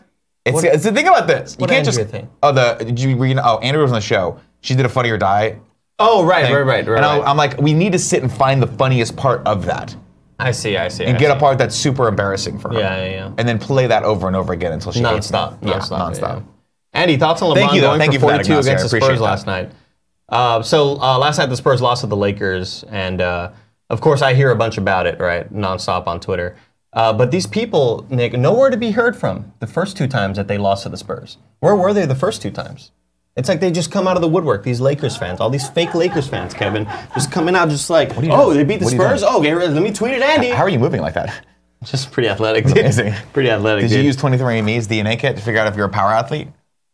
It's, What- it's the thing about this. what you can't Andrea just. thing? Oh, the did you read? Oh, Andrea was on the show. She did a Funny or Die. Oh, right, thing. right, right, right. And I, right. I'm like, we need to sit and find the funniest part of that, I see, I see. and I get see. a part that's super embarrassing for her. Yeah, yeah, yeah. And then play that over and over again until she hates it. Non-stop, Yeah, non-stop, non-stop. yeah. Andy, thoughts on LeBron Thank you, though. going Thank for you for that, forty-two Ignacio. I against the appreciate Spurs that. last night? Uh, so uh, last night the Spurs lost to the Lakers, and uh, of course I hear a bunch about it, right, nonstop on Twitter. Uh, but these people, Nick, nowhere to be heard from the first two times that they lost to the Spurs. Where were they the first two times? It's like they just come out of the woodwork, these Lakers fans, all these fake Lakers fans, Kevin, just coming out just like, you oh, doing? they beat the What are you Spurs? doing? Oh, okay, let me tweet it, Andy. How are you moving like that? Just pretty athletic, dude. Amazing. Pretty athletic, Did dude. you use twenty-three and me's D N A kit to figure out if you're a power athlete?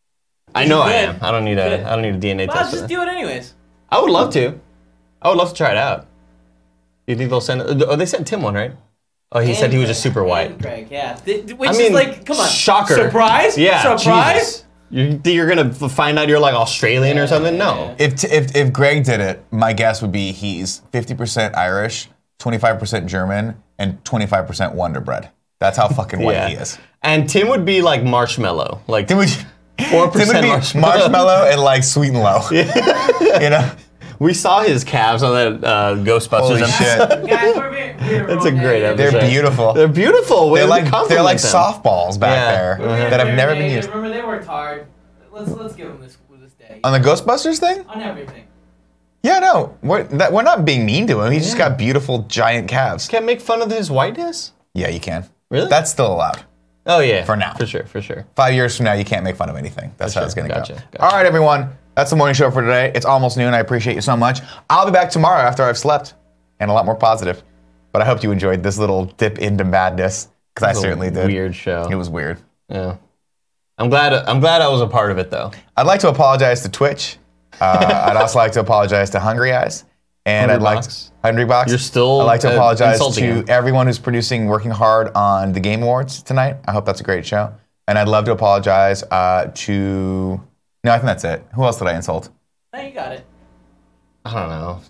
I know I Good. am. I don't need a. Good. I don't need a D N A Well, test. for just that. do it anyways. I would love to. I would love to try it out. You think they'll send? Oh, they sent Tim one, right? Oh, he said he was just super white. And Greg, yeah. Th- th- Which I is mean, like, come on. shocker. Surprise? Yeah, Surprise? Jesus. You think you're gonna f- find out you're like Australian or something? No. If, t- if if Greg did it, my guess would be he's fifty percent Irish, twenty-five percent German, and twenty-five percent Wonder Bread. That's how fucking white Yeah. he is. And Tim would be like marshmallow, like Tim would, four Tim would percent be marshmallow. marshmallow and like sweet and low. You know? We saw his calves on that uh, Ghostbusters Holy episode. shit. Guys, we're being, we're That's a great They're episode. beautiful. They're beautiful. They're We like compliment they're like them. softballs back Yeah. there Uh-huh. that have never been used. Remember, they worked hard. Let's let's give them this this day. On the Ghostbusters thing? On everything. Yeah, no, we're that, we're not being mean to him. He's just got beautiful giant calves. Can't make fun of his whiteness. Yeah, you can. Really? That's still allowed. Oh yeah. For now. For sure. For sure. Five years from now, you can't make fun of anything. That's For how sure. it's going to Gotcha. go. Gotcha. All right, everyone. That's the morning show for today. It's almost noon. I appreciate you so much. I'll be back tomorrow after I've slept and a lot more positive. But I hope you enjoyed this little dip into madness because I It's a certainly did. Weird show. It was weird. Yeah. I'm glad. I'm glad I was a part of it though. I'd like to apologize to Twitch. Uh, I'd also like to apologize to Hungry Eyes. And Hungry I'd like Box? to, Hungry Box. You're still, I'd like to uh, apologize insulting to him. everyone who's producing, working hard on the Game Awards tonight. I hope that's a great show. And I'd love to apologize uh, to. No, I think that's it. Who else did I insult? Now you got it. I don't know.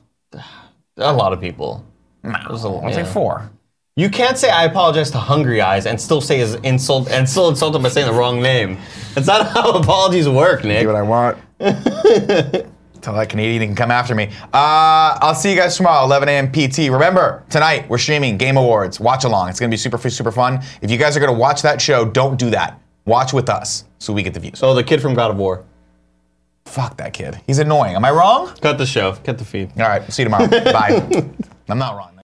A lot of people. There's a- I'll yeah. say four. You can't say I apologize to Hungry Eyes and still say his insult and still insult him by saying the wrong name. That's not how apologies work, Nick. Do what I want. Tell that Canadian he can come after me. Uh, I'll see you guys tomorrow, eleven a.m. P T. Remember, tonight we're streaming Game Awards. Watch along. It's going to be super, super fun. If you guys are going to watch that show, don't do that. Watch with us so we get the views. Oh, the kid from God of War. Fuck that kid. He's annoying. Am I wrong? Cut the show. Cut the feed. All right. See you tomorrow. Bye. I'm not wrong.